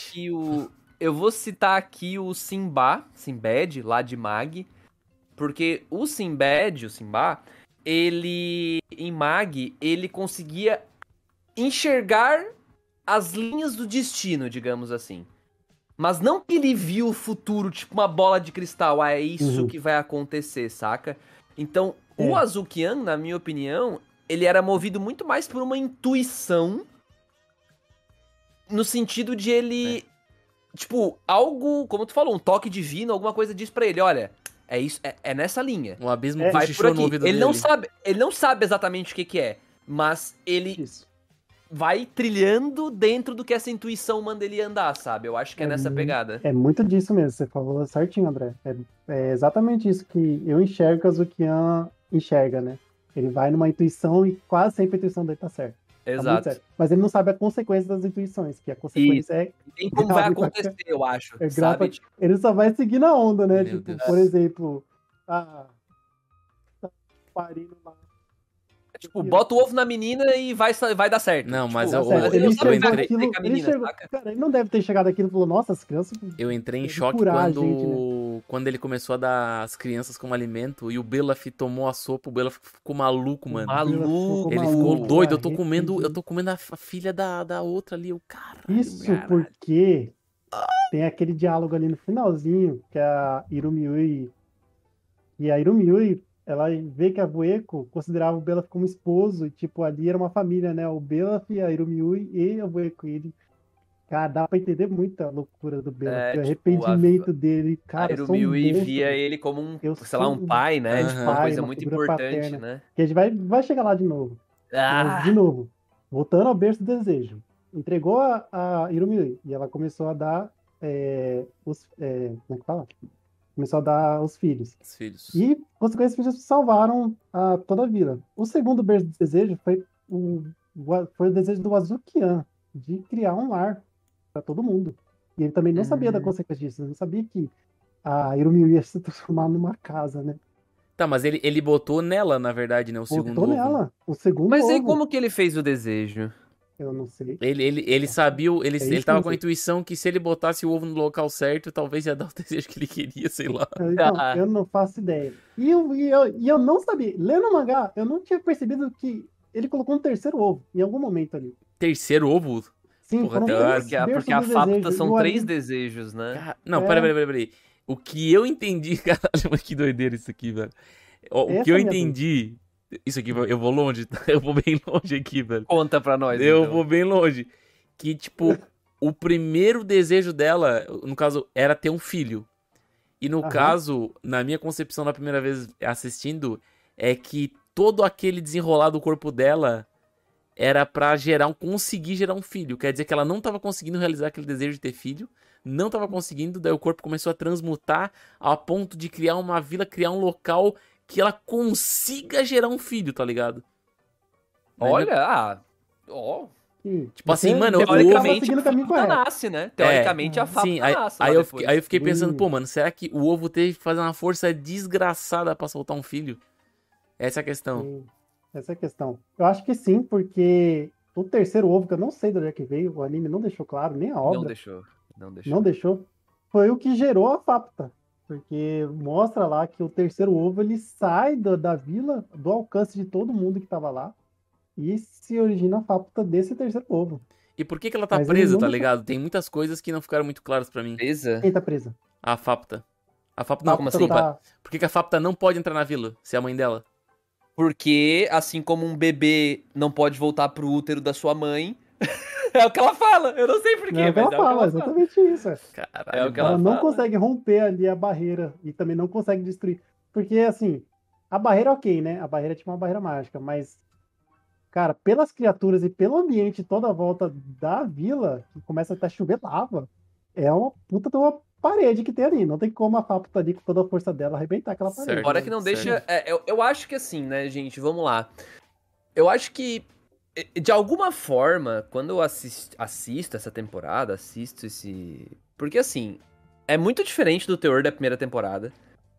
vou citar aqui o Sinbad, lá de Mag, porque o Simba, ele, em Mag, ele conseguia enxergar as linhas do destino, digamos assim. Mas não que ele viu o futuro, tipo uma bola de cristal, é isso que vai acontecer, saca? Então, o Azukian, na minha opinião, ele era movido muito mais por uma intuição, no sentido de ele, tipo, algo, como tu falou, um toque divino, alguma coisa diz pra ele, olha, é isso, é nessa linha. Um abismo vai por aqui. No ouvido dele. Ele não sabe exatamente o que é, mas ele vai trilhando dentro do que essa intuição manda ele andar, sabe? Eu acho que é nessa pegada. É muito disso mesmo, você falou certinho, André. É exatamente isso que eu enxergo que a Azukian enxerga, né? Ele vai numa intuição e quase sempre a intuição dele tá certa. Exato. certo. Mas ele não sabe a consequência das intuições, que a consequência é... Nem como vai acontecer, eu acho, sabe? Ele só vai seguir na onda, né? Meu Tipo, Deus. por exemplo... tá parindo lá. Tipo, bota o ovo na menina e vai dar certo. Não, tipo, mas Ele eu entrei... aquilo, cara, ele não deve ter chegado aqui e falou, nossa, as crianças... Eu entrei em choque quando ele começou a dar as crianças como alimento e o Belaf tomou a sopa, o Belaf ficou maluco, mano. Maluco. Ele ficou doido, eu tô comendo a filha da outra ali, o cara. Isso porque tem aquele diálogo ali no finalzinho, que a Irumiui... E a Irumiui, ela vê que a Vueko considerava o Belaf como esposo, e tipo, ali era uma família, né? O Belaf, a Irumiui e a Vueko. Cara, dá pra entender muita loucura do Belaf, o arrependimento dele, cara. A Irumiui via ele como um pai, né? Tipo, uma coisa muito importante, paterna, né? Que a gente vai chegar lá de novo. Mas, de novo, voltando ao berço do desejo. Entregou a Irumiui, e ela começou a dar como é que fala? Começou a dar os filhos. Os filhos. E, consequentemente, os filhos salvaram toda a vila. O segundo berço do desejo foi o desejo do Azukian, de criar um lar para todo mundo. E ele também não sabia da consequência disso. Ele não sabia que a Irumiui ia se transformar numa casa, né? Tá, mas ele botou nela, na verdade, né? O segundo ovo. Botou nela. O segundo Mas ovo. aí como que ele fez o desejo? Eu não sei. Ele sabia, ele tava com a intuição que se ele botasse o ovo no local certo, talvez ia dar o desejo que ele queria, sei lá. Então, eu não faço ideia. E eu não sabia. Lendo o mangá, eu não tinha percebido que ele colocou um terceiro ovo em algum momento ali. Terceiro ovo? Sim, porra, porque a Fápta são 3 desejos, né? Não, peraí. O que eu entendi... Caralho, mas que doideira isso aqui, velho. O que eu entendi... Isso aqui, eu vou longe, tá? Eu vou bem longe aqui, velho. Conta pra nós, Eu vou bem longe. Que, tipo, o primeiro desejo dela, no caso, era ter um filho. E no caso, na minha concepção, da primeira vez assistindo, é que todo aquele desenrolar do corpo dela era pra conseguir gerar um filho. Quer dizer que ela não tava conseguindo realizar aquele desejo de ter filho, não tava conseguindo, daí o corpo começou a transmutar a ponto de criar uma vila, criar um local que ela consiga gerar um filho, tá ligado? Olha, tipo assim, mano, teoricamente a Fápta nasce, né? Teoricamente a Fápta nasce. Aí eu fiquei pensando, pô, mano, será que o ovo teve que fazer uma força desgraçada pra soltar um filho? Essa é a questão. Sim, essa é a questão. Eu acho que sim, porque o terceiro ovo, que eu não sei de onde é que veio, o anime não deixou claro, nem a obra. Não deixou. Foi o que gerou a Fápta. Porque mostra lá que o terceiro ovo, ele sai da vila, do alcance de todo mundo que tava lá, e se origina a Fápta desse terceiro ovo. E por que ela tá presa, tá ligado? Tem muitas coisas que não ficaram muito claras pra mim. Presa? Quem tá presa? A Fápta. A Fápta não, como assim? Por que a Fápta não pode entrar na vila, se é a mãe dela? Porque, assim como um bebê não pode voltar pro útero da sua mãe... É o que ela fala, eu não sei porquê, mas ela fala, exatamente isso. Caralho, é o que ela não consegue romper ali a barreira e também não consegue destruir. Porque, assim, a barreira é ok, né? A barreira é tipo uma barreira mágica, mas, cara, pelas criaturas e pelo ambiente toda a volta da vila, que começa até a chover lava, é uma puta de uma parede que tem ali. Não tem como a Fápta ali, com toda a força dela, arrebentar aquela parede. Fora que não deixa... eu acho que assim, né, gente, vamos lá. Eu acho que de alguma forma, quando eu assisto essa temporada, porque assim, é muito diferente do teor da primeira temporada.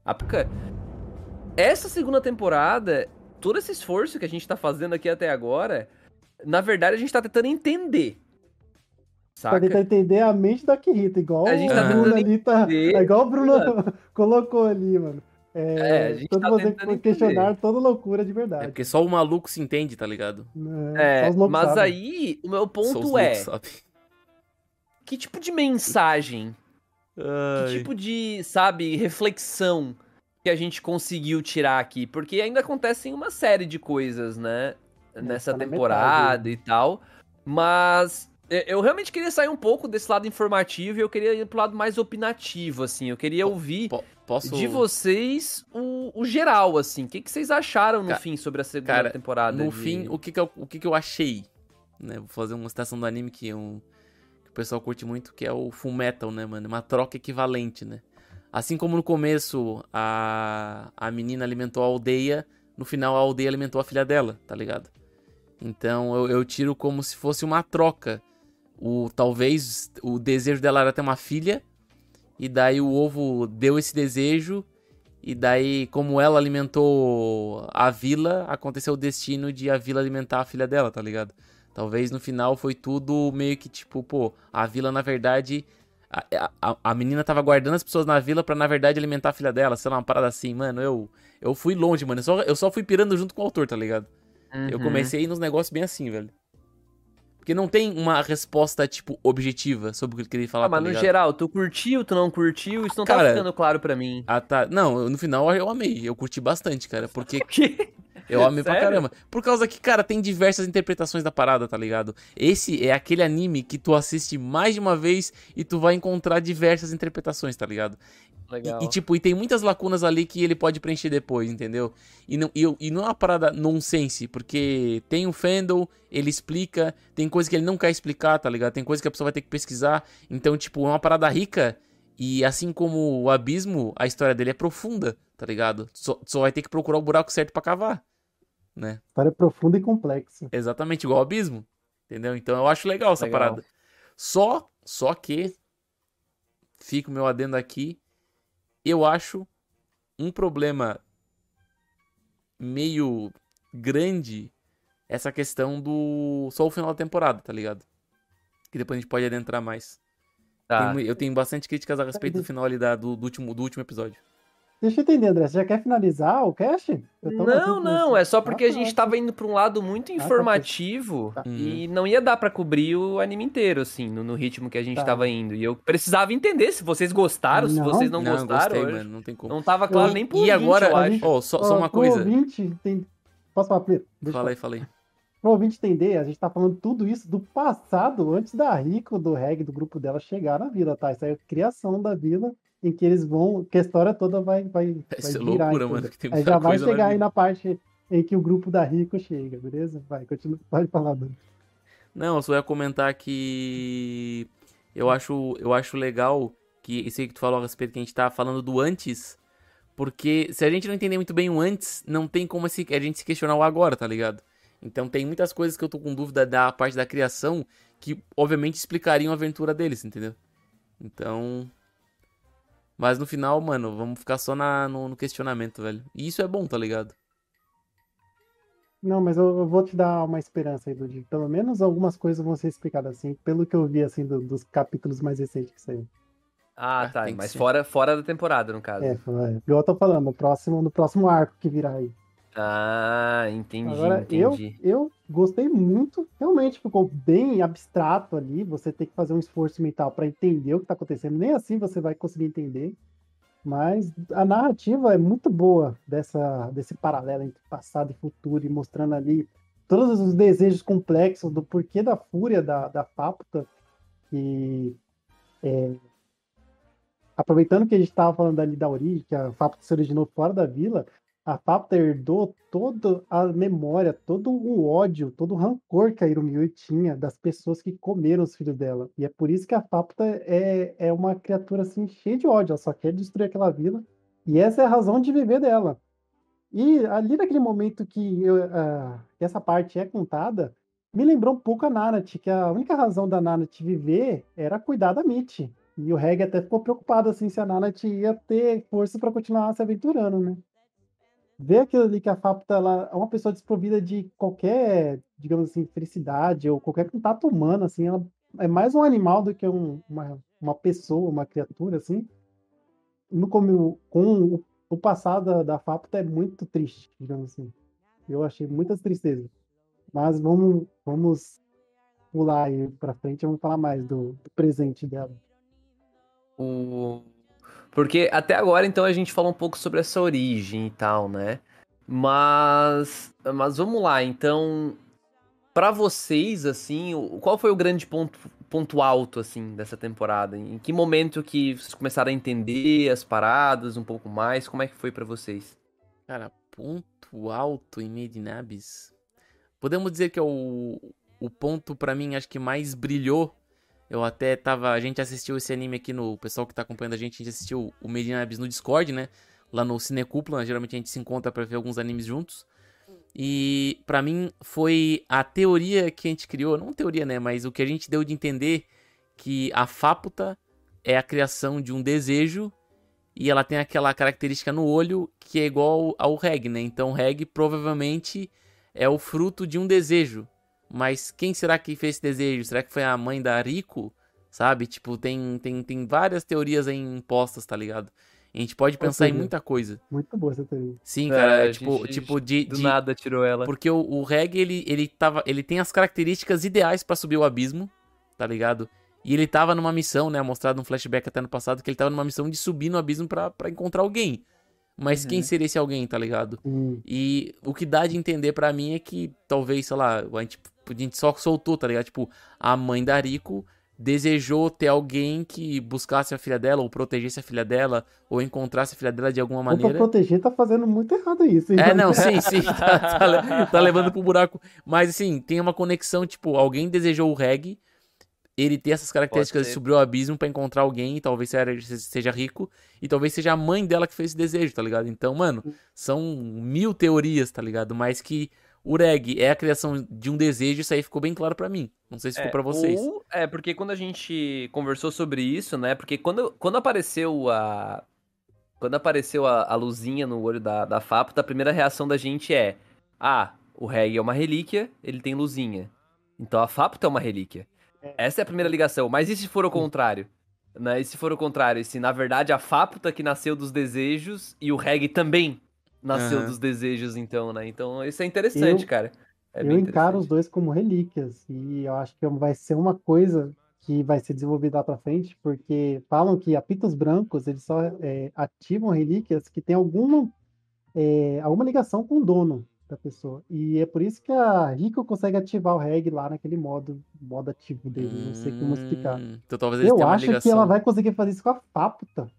Essa segunda temporada, todo esse esforço que a gente tá fazendo aqui até agora, na verdade a gente tá tentando entender. Saca? Pra tentar entender a mente da Kirita, igual a gente tá tentando entender. É igual o Bruno colocou ali, mano. A gente tá você questionar toda loucura de verdade. É porque só o maluco se entende, tá ligado? Só os loucos mas sabem. aí, o meu ponto que tipo de mensagem, que tipo de, sabe, reflexão que a gente conseguiu tirar aqui? Porque ainda acontecem uma série de coisas, né, nessa temporada e tal, mas... Eu realmente queria sair um pouco desse lado informativo e eu queria ir pro lado mais opinativo, assim. Eu queria ouvir de vocês o geral, assim. O que vocês acharam no fim sobre a segunda temporada? No fim, o que eu achei, né? Vou fazer uma citação do anime que o pessoal curte muito, que é o Fullmetal, né, mano? Uma troca equivalente, né? Assim como no começo a menina alimentou a aldeia, no final a aldeia alimentou a filha dela, tá ligado? Então eu tiro como se fosse uma troca. Talvez o desejo dela era ter uma filha, e daí o ovo deu esse desejo, e daí como ela alimentou a vila, aconteceu o destino de a vila alimentar a filha dela, tá ligado? Talvez no final foi tudo meio que tipo, pô, a vila na verdade... A menina tava guardando as pessoas na vila pra na verdade alimentar a filha dela, sei lá, uma parada assim, mano, eu fui longe, mano, eu só fui pirando junto com o autor, tá ligado? Eu comecei nos negócios bem assim, velho. Porque não tem uma resposta, tipo, objetiva sobre o que ele queria falar, mas tá ligado? no geral, tu curtiu, tu não curtiu? Isso não tá Cara, ficando claro pra mim. tá. Não, no final eu amei, eu curti bastante, cara, porque... O quê? Eu amei pra Sério? caramba. Por causa que, cara, tem diversas interpretações da parada, tá ligado? Esse é aquele anime que tu assiste mais de uma vez e tu vai encontrar diversas interpretações, tá ligado? Legal. E tem muitas lacunas ali que ele pode preencher depois, entendeu? E não é uma parada nonsense, porque tem o fandom, ele explica, tem coisa que ele não quer explicar, tá ligado? Tem coisa que a pessoa vai ter que pesquisar. Então, tipo, é uma parada rica e assim como o Abismo, a história dele é profunda, tá ligado? Só vai ter que procurar o buraco certo pra cavar, né? História profunda e complexa. Exatamente, igual o Abismo, entendeu? Então eu acho legal essa parada. Só que, fica o meu adendo aqui, eu acho um problema meio grande essa questão do só o final da temporada, tá ligado? Que depois a gente pode adentrar mais. Tá. Eu tenho bastante críticas a respeito do final ali do último episódio. Deixa eu entender, André. Você já quer finalizar o cast? Não, é só porque a gente tava indo pra um lado muito informativo Tá. e não ia dar pra cobrir o anime inteiro, assim, no ritmo que a gente tava indo. E eu precisava entender se vocês gostaram, se vocês não gostaram. Gostei, mano, não tem como. Não tava claro nem por E agora, eu acho. só uma coisa. Posso falar primeiro? Falei. Pro ouvinte entender, a gente tá falando tudo isso do passado, antes da Rico, do Reg, do grupo dela chegar na vila, tá? Isso aí é a criação da vila, em que eles vão, que a história toda vai Isso é virar. loucura, mano. Que tem aí muita já vai coisa chegar aí na parte em que o grupo da Rico chega, beleza? Vai, continua, pode falar, Dani. Não, eu só ia comentar que eu acho legal que isso aí que tu falou a respeito que a gente tá falando do antes, porque se a gente não entender muito bem o antes, não tem como a gente se questionar o agora, tá ligado? Então tem muitas coisas que eu tô com dúvida da parte da criação que obviamente explicariam a aventura deles, entendeu? Então... Mas no final, mano, vamos ficar só no questionamento, velho. E isso é bom, tá ligado? Não, mas eu vou te dar uma esperança aí, Dudy. Pelo menos algumas coisas vão ser explicadas assim, pelo que eu vi, assim, dos capítulos mais recentes que saíram. Tá, mas fora da temporada, no caso. Igual eu tô falando, no próximo arco que virá aí. Entendi, Agora, entendi. eu gostei muito, realmente ficou bem abstrato ali, você tem que fazer um esforço mental para entender o que tá acontecendo, nem assim você vai conseguir entender, mas a narrativa é muito boa desse paralelo entre passado e futuro, e mostrando ali todos os desejos complexos do porquê da fúria da Faputa, e aproveitando que a gente estava falando ali da origem, que a Faputa se originou fora da vila, a Faputa herdou toda a memória, todo o ódio, todo o rancor que a Irumyuui tinha das pessoas que comeram os filhos dela. E é por isso que a Faputa é uma criatura assim cheia de ódio, ela só quer destruir aquela vila. E essa é a razão de viver dela. E ali naquele momento que essa parte é contada, me lembrou um pouco a Nanate, que a única razão da Nanate viver era cuidar da Mitty. E o Reg até ficou preocupado assim se a Nanate ia ter força para continuar se aventurando, né? Ver aquilo ali que a Faputa ela é uma pessoa desprovida de qualquer, digamos assim, felicidade ou qualquer contato humano, assim, ela é mais um animal do que uma pessoa, uma criatura, assim. Com o passado da Faputa é muito triste, digamos assim. Eu achei muitas tristezas. Mas vamos pular aí pra frente e vamos falar mais do presente dela. Porque até agora, então, a gente falou um pouco sobre essa origem e tal, né? Mas vamos lá, então, pra vocês, assim, qual foi o grande ponto alto, assim, dessa temporada? Em que momento que vocês começaram a entender as paradas um pouco mais? Como é que foi pra vocês? Cara, ponto alto em Made in Abyss? Podemos dizer que é o ponto, pra mim, acho que mais brilhou. A gente assistiu esse anime aqui o pessoal que tá acompanhando a gente assistiu o Made in Abyss no Discord, né? Lá no Cinecúpula, geralmente a gente se encontra pra ver alguns animes juntos. E pra mim foi a teoria que a gente criou, não teoria, né, mas o que a gente deu de entender que a Fáputa é a criação de um desejo e ela tem aquela característica no olho que é igual ao Reg, né? Então o Reg provavelmente é o fruto de um desejo. Mas quem será que fez esse desejo? Será que foi a mãe da Rico? Sabe? Tipo, tem várias teorias aí impostas, tá ligado? A gente pode pensar em muita coisa. Muito boa essa teoria. Sim, cara, do nada tirou ela. Porque o Reg, ele tem as características ideais pra subir o abismo, tá ligado? E ele tava numa missão, né, mostrado num flashback até no passado, que ele tava numa missão de subir no abismo pra encontrar alguém. Mas quem seria esse alguém, tá ligado? E o que dá de entender pra mim é que talvez, sei lá, a gente só soltou, tá ligado? Tipo, a mãe da Rico desejou ter alguém que buscasse a filha dela, ou protegesse a filha dela, ou encontrasse a filha dela de alguma maneira. Pra proteger tá fazendo muito errado isso. Hein? Não, sim, tá levando pro buraco. Mas assim, tem uma conexão, tipo, alguém desejou o Reg, ele ter essas características de subir o abismo pra encontrar alguém, e talvez seja Rico, e talvez seja a mãe dela que fez esse desejo, tá ligado? Então, mano, são 1000 teorias, tá ligado? Mas que o Reg é a criação de um desejo, isso aí ficou bem claro pra mim. Não sei se ficou pra vocês. Porque quando a gente conversou sobre isso, né? Porque quando apareceu a luzinha no olho da Fáputa, a primeira reação da gente é: o Reg é uma relíquia, ele tem luzinha. Então a Fáputa é uma relíquia. Essa é a primeira ligação. Mas e se for o contrário? Né? E se for o contrário? E se na verdade a Fáputa que nasceu dos desejos e o Reg também nasceu dos desejos, então, né? Então isso é interessante, cara. Eu encaro os dois como relíquias. E eu acho que vai ser uma coisa que vai ser desenvolvida lá pra frente, porque falam que apitos brancos, eles só ativam relíquias que tem alguma ligação com o dono da pessoa. E é por isso que a Rico consegue ativar o Reg lá naquele modo ativo dele. Não sei como explicar. Então talvez eles Eu tenham uma acho ligação. que ela vai conseguir fazer isso com a Fáputa.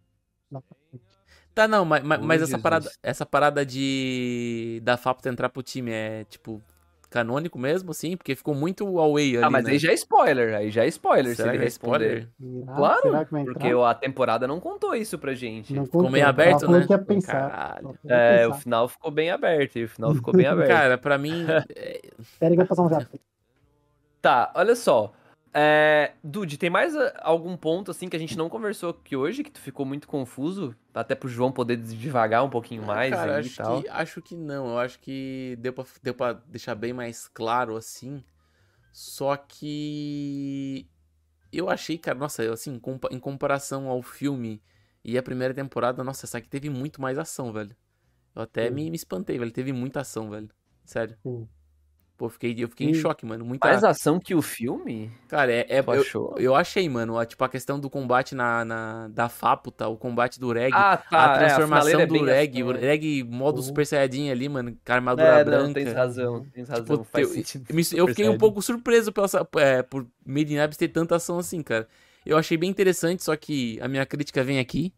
Tá, não, mas essa parada da Fáputa entrar pro time é, tipo, canônico mesmo, assim? Porque ficou muito away ali, mas né? aí já é spoiler, Será se ele que é responder. Claro, será que vai porque entrar? a temporada não contou isso pra gente. Ficou meio aberto, ela falou né? que ia pensar. Caralho. O final ficou bem aberto. Cara, pra mim... Pera aí que eu vou passar um jato. Tá, olha só. Dude, tem mais algum ponto assim que a gente não conversou aqui hoje, que tu ficou muito confuso? Até pro João poder devagar um pouquinho mais cara, aí e tal. acho que não. Eu acho que deu pra deixar bem mais claro, assim. Só que... eu achei, cara, nossa, assim, em comparação ao filme e a primeira temporada, nossa, essa aqui teve muito mais ação, velho. Eu até me espantei, velho. Teve muita ação, velho. Sério. Pô, eu fiquei em choque, mano. Mais ação que o filme? Cara, achou? Eu achei, mano, tipo, a questão do combate da Fáputa, o combate do Reg, tá. a transformação a do Reg, o Reg modo Super Saiyajin ali, mano, com a armadura branca. Não, tens razão, Tipo, faz sentido. Eu fiquei um pouco surpreso por Made in Abyss ter tanta ação assim, cara. Eu achei bem interessante, só que a minha crítica vem aqui.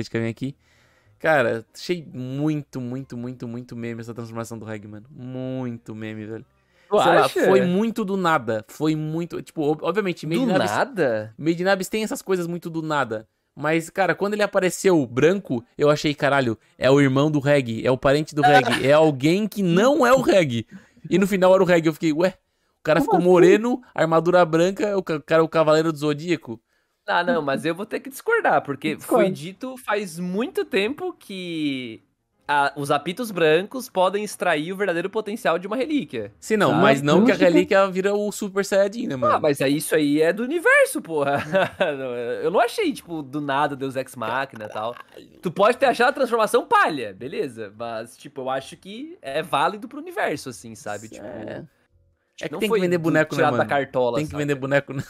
Cara, achei muito meme essa transformação do Reg, mano. Muito meme, velho. Sei lá, foi muito do nada. Foi muito. Tipo, obviamente, Made in Abyss tem essas coisas muito do nada. Mas, cara, quando ele apareceu branco, eu achei, caralho, é o irmão do Reg, é o parente do Reg, é alguém que não é o Reg. E no final era o Reg, eu fiquei, ué, o cara ficou moreno, armadura branca, o cara é o Cavaleiro do Zodíaco. Não, mas eu vou ter que discordar, porque foi dito faz muito tempo que os apitos brancos podem extrair o verdadeiro potencial de uma relíquia. Sim, não, mas não que a relíquia vira o Super Saiyajin, né, mano? Mas isso aí é do universo, porra. Eu não achei, tipo, do nada Deus Ex Machina e tal. Tu pode ter achado a transformação palha, beleza. Mas, tipo, eu acho que é válido pro universo, assim, sabe? Tipo, que tem que vender boneco, né, mano? Da cartola, tem que vender boneco, né?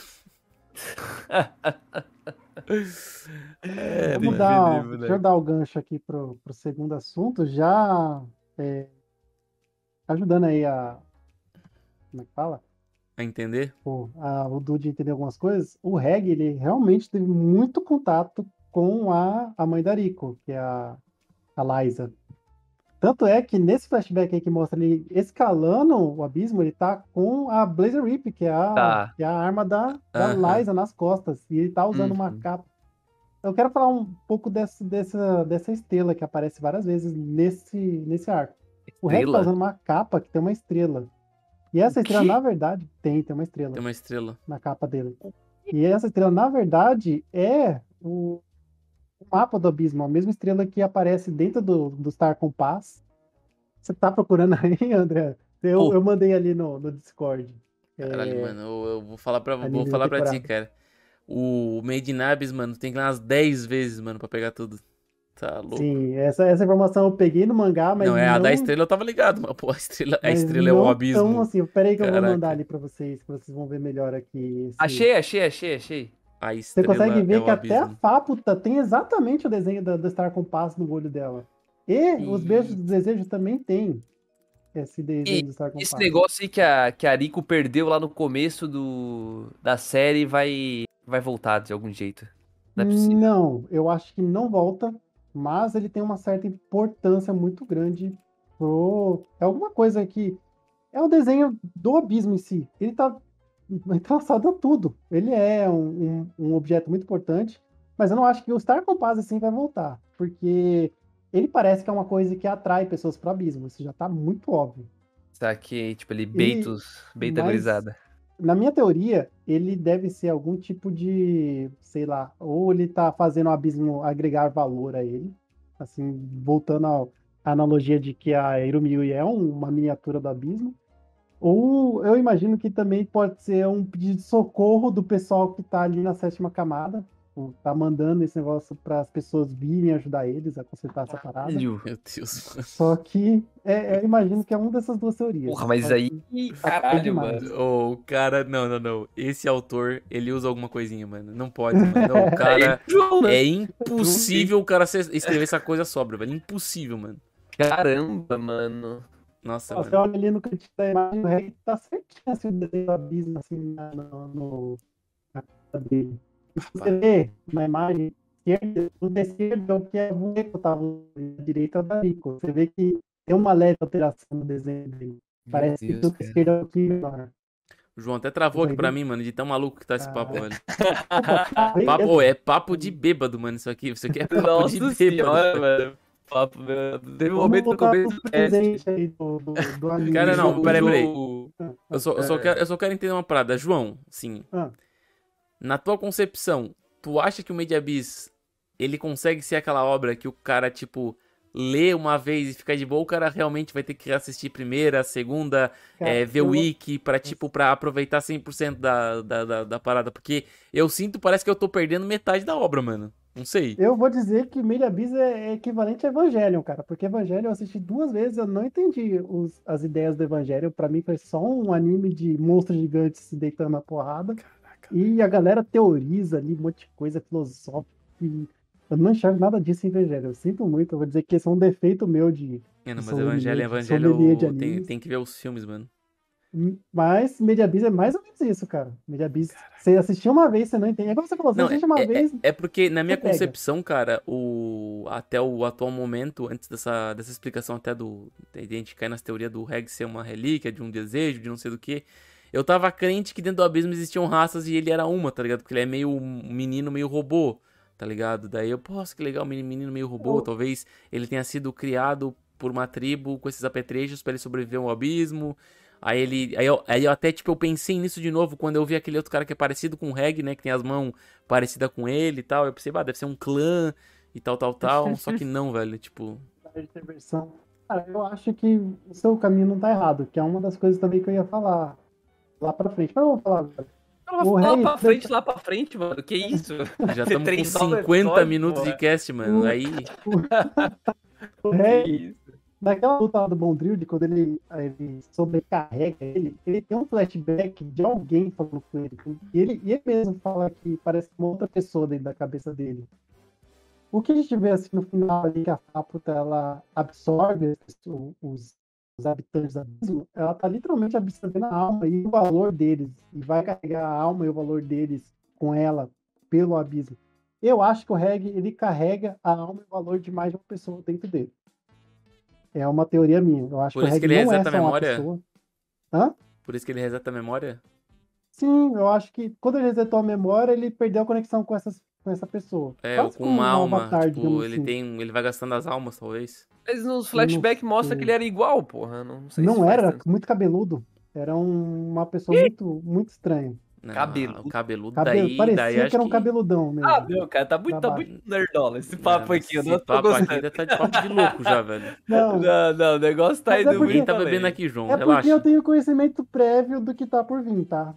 Deixa eu dar o gancho aqui pro segundo assunto, já ajudando aí como é que fala? A entender? O Dude entender algumas coisas. O Reg, ele realmente teve muito contato com a mãe da Rico, que é a Liza. Tanto é que nesse flashback aí que mostra ele escalando o abismo, ele tá com a Blazer Rip, que é a arma da Liza nas costas. E ele tá usando uma capa. Eu quero falar um pouco dessa estrela que aparece várias vezes nesse arco. O Reg tá estrela? usando uma capa que tem uma estrela. E essa estrela, na verdade, tem uma estrela Tem uma estrela. na capa dele. E essa estrela, na verdade, é o mapa do abismo, a mesma estrela que aparece dentro do Star Compass. Você tá procurando aí, André? Eu mandei ali no Discord. Caralho, mano, eu vou falar pra anime da ti, temporada. cara. O Made in Abyss, mano, tem que ir umas 10 vezes, mano, pra pegar tudo. Tá louco. Sim, essa informação eu peguei no mangá, mas Não, é a da não, estrela eu tava ligado, mas pô, a mas estrela é o não abismo. tão assim. Peraí que eu vou mandar Caraca. ali pra vocês, que vocês vão ver melhor aqui. Achei. A Você consegue estrela é ver o que até a abismo. Faputa tem exatamente o desenho da Star Compass no olho dela. E os beijos do desejo também tem esse desenho do Star Esse Compass. negócio aí que a Rico perdeu lá no começo da série vai voltar de algum jeito. Não é possível. Não, eu acho que não volta, mas ele tem uma certa importância muito grande É alguma coisa que... É o desenho do abismo em si. Ele tá entrelaçado a tudo. Ele é um objeto muito importante, mas eu não acho que o Star Compass assim vai voltar, porque ele parece que é uma coisa que atrai pessoas para o abismo. Isso já tá muito óbvio. Saquei, tipo, ele E, beita a mas gurizada. na minha teoria, ele deve ser algum tipo de, sei lá, ou ele tá fazendo o abismo agregar valor a ele, assim, voltando à analogia de que a Irumyuui é uma miniatura do abismo, ou eu imagino que também pode ser um pedido de socorro do pessoal que tá ali na sétima camada, tá mandando esse negócio para as pessoas virem ajudar eles a consertar essa parada. Caralho. Meu Deus, mano. Só que eu imagino que é uma dessas duas teorias. Porra, mas Só aí. que Caralho, demais. mano. Ô, o cara, não. Esse autor, ele usa alguma coisinha, mano. Não pode, mano. Não, o cara. João, né? É impossível o cara escrever essa coisa sóbria, velho. Impossível, mano. Caramba, mano. Nossa, Você mano. olha ali no cantinho da imagem, o rei tá certinho assim, o desenho do abismo assim, na cara dele. Você vê na imagem, o da esquerda é o que é o Eco tava, a direita é o da Rico. Você vê que tem uma leve alteração no desenho dele. Parece que o da esquerda é um pouquinho menor. O João até travou aqui Consegue pra ver? mim, mano, de tão maluco que tá esse papo, velho. Papo, É papo de bêbado, mano. Isso aqui é papo de Nossa bêbado. senhora, mano. Papo, meu. Teve um Vamos momento no voltar começo pro do cast. presente aí do anime. Cara, não, o peraí. jogo- Eu só quero entender uma parada. João, sim. Ah, Na tua concepção, tu acha que o Made in Abyss, ele consegue ser aquela obra que o cara, tipo, lê uma vez e fica de boa, o cara realmente vai ter que assistir primeira, segunda, cara, ver o wiki pra, tipo, pra aproveitar 100% da parada? Porque eu sinto, parece que eu tô perdendo metade da obra, mano. Não sei. eu vou dizer que Made in Abyss é equivalente a Evangelion, cara, porque Evangelion eu assisti 2 vezes, eu não entendi as ideias do Evangelion, pra mim foi só um anime de monstros gigantes se deitando na porrada, e a galera teoriza ali um monte de coisa filosófica, e eu não enxergo nada disso em Evangelion, eu sinto muito, eu vou dizer que esse é um defeito meu de Não, mas sommelier Evangelho de animes. tem que ver os filmes, mano. Mas Made in Abyss é mais ou menos isso, cara. Made in Abyss, você assistiu uma vez, você não entende. É como você falou, você Não, assiste uma vez, é porque na minha você pega. concepção, cara, até o atual momento, antes dessa explicação até de a gente cair nas teorias do Reg ser uma relíquia, de um desejo, de não sei do que, eu tava crente que dentro do abismo existiam raças e ele era uma, tá ligado? Porque ele é meio um menino, meio robô, tá ligado? Daí eu, poxa, que legal, menino meio robô, talvez ele tenha sido criado por uma tribo com esses apetrechos pra ele sobreviver ao abismo. Aí eu até, tipo, eu pensei nisso de novo quando eu vi aquele outro cara que é parecido com o Reg, né? Que tem as mãos parecidas com ele e tal. Eu pensei, deve ser um clã e tal. Só que não, velho, tipo... Versão. Cara, eu acho que o seu caminho não tá errado, que é uma das coisas também que eu ia falar lá pra frente. Mas eu vou falar agora. Lá pra frente, mano. Que isso? Já estamos com 50 episódio, minutos porra. de cast, mano. Aí... O Que Rei, isso? naquela luta lá do Bondrill, quando ele sobrecarrega ele tem um flashback de alguém falando com ele. E ele mesmo fala que parece uma outra pessoa dentro da cabeça dele. O que a gente vê assim no final ali, que a Faputa ela absorve os habitantes do abismo, ela tá literalmente absorvendo a alma e o valor deles, e vai carregar a alma e o valor deles com ela pelo abismo. Eu acho que o Reg, ele carrega a alma e o valor de mais de uma pessoa dentro dele. É uma teoria minha. Eu acho Por que o isso Reg que ele não é reseta só a uma memória? pessoa. Hã? Por isso que ele reseta a memória? Sim, eu acho que quando ele resetou a memória, ele perdeu a conexão com essa pessoa. Quase com uma alma. Avatar, Tipo, assim. ele vai gastando as almas, talvez. Mas nos flashbacks mostra que ele era igual, porra. Não sei não se era muito cabeludo. Era uma pessoa muito, muito estranha. Não, cabeludo. Cabeludo Parecia daí que acho era um cabeludão mesmo. Meu, cara, tá muito nerdola esse papo aqui. Eu não tô papo gostando. aqui ainda tá de papo de louco já, velho. Não, o negócio tá indo Ninguém muito tá além. bebendo aqui, João, porque relaxa. eu tenho conhecimento prévio do que tá por vir, tá?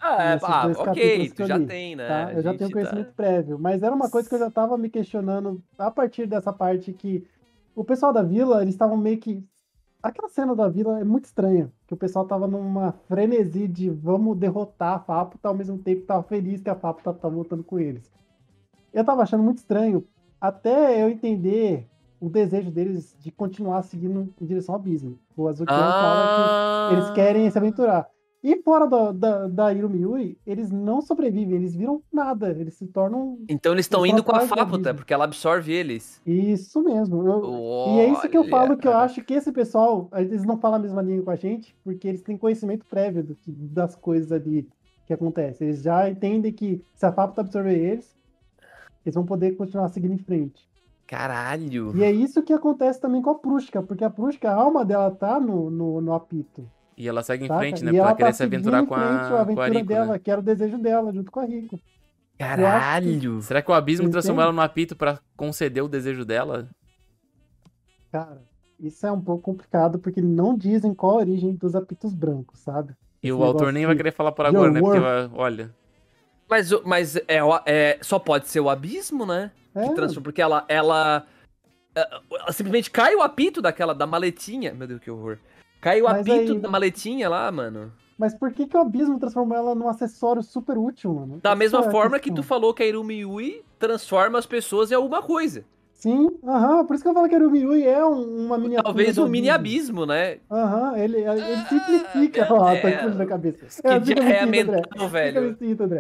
Ok, tu já tem, né? Tá? Eu já tenho conhecimento prévio. Mas era uma coisa que eu já tava me questionando a partir dessa parte que o pessoal da vila, eles estavam meio que... Aquela cena da vila é muito estranha, que o pessoal tava numa frenesi de vamos derrotar a Faputa, ao mesmo tempo que tava feliz que a Faputa tava lutando com eles. Eu tava achando muito estranho, até eu entender o desejo deles de continuar seguindo em direção ao abismo. O Azukian fala que eles querem se aventurar. E fora da Irumi Yui, eles não sobrevivem, eles viram nada, eles se tornam... Então eles estão indo com a Faputa, porque ela absorve eles. Isso mesmo. E é isso que eu falo, que eu acho que esse pessoal, eles não falam a mesma língua com a gente, porque eles têm conhecimento prévio das coisas ali que acontecem. Eles já entendem que se a Faputa absorver eles vão poder continuar seguindo em frente. Caralho! E é isso que acontece também com a Prushka, porque a Prushka, a alma dela tá no apito. E ela segue em saca? frente, né? E porque ela ela queria tá se aventurar com a aventura Rico, dela, né? que era o desejo dela, junto com a Rico. Caralho! Será que o abismo Entende? transformou ela no apito pra conceder o desejo dela? Cara, isso é um pouco complicado, porque não dizem qual a origem dos apitos brancos, sabe? E Esse o autor negócio nem de vai querer falar por agora, né? Porque, Your olha... Mas só pode ser o abismo, né? Que transforma, porque ela simplesmente cai o apito da maletinha. Meu Deus, que horror. Cai o apito da maletinha lá, mano. Mas por que o abismo transformou ela num acessório super útil, mano? Da mesma forma que tu falou que a Irumi Yui transforma as pessoas em alguma coisa. Sim, por isso que eu falo que a Irumi Yui é uma miniatura. Talvez um mini abismo, né? Ele simplifica tá com na cabeça. Que diarreia mental, velho.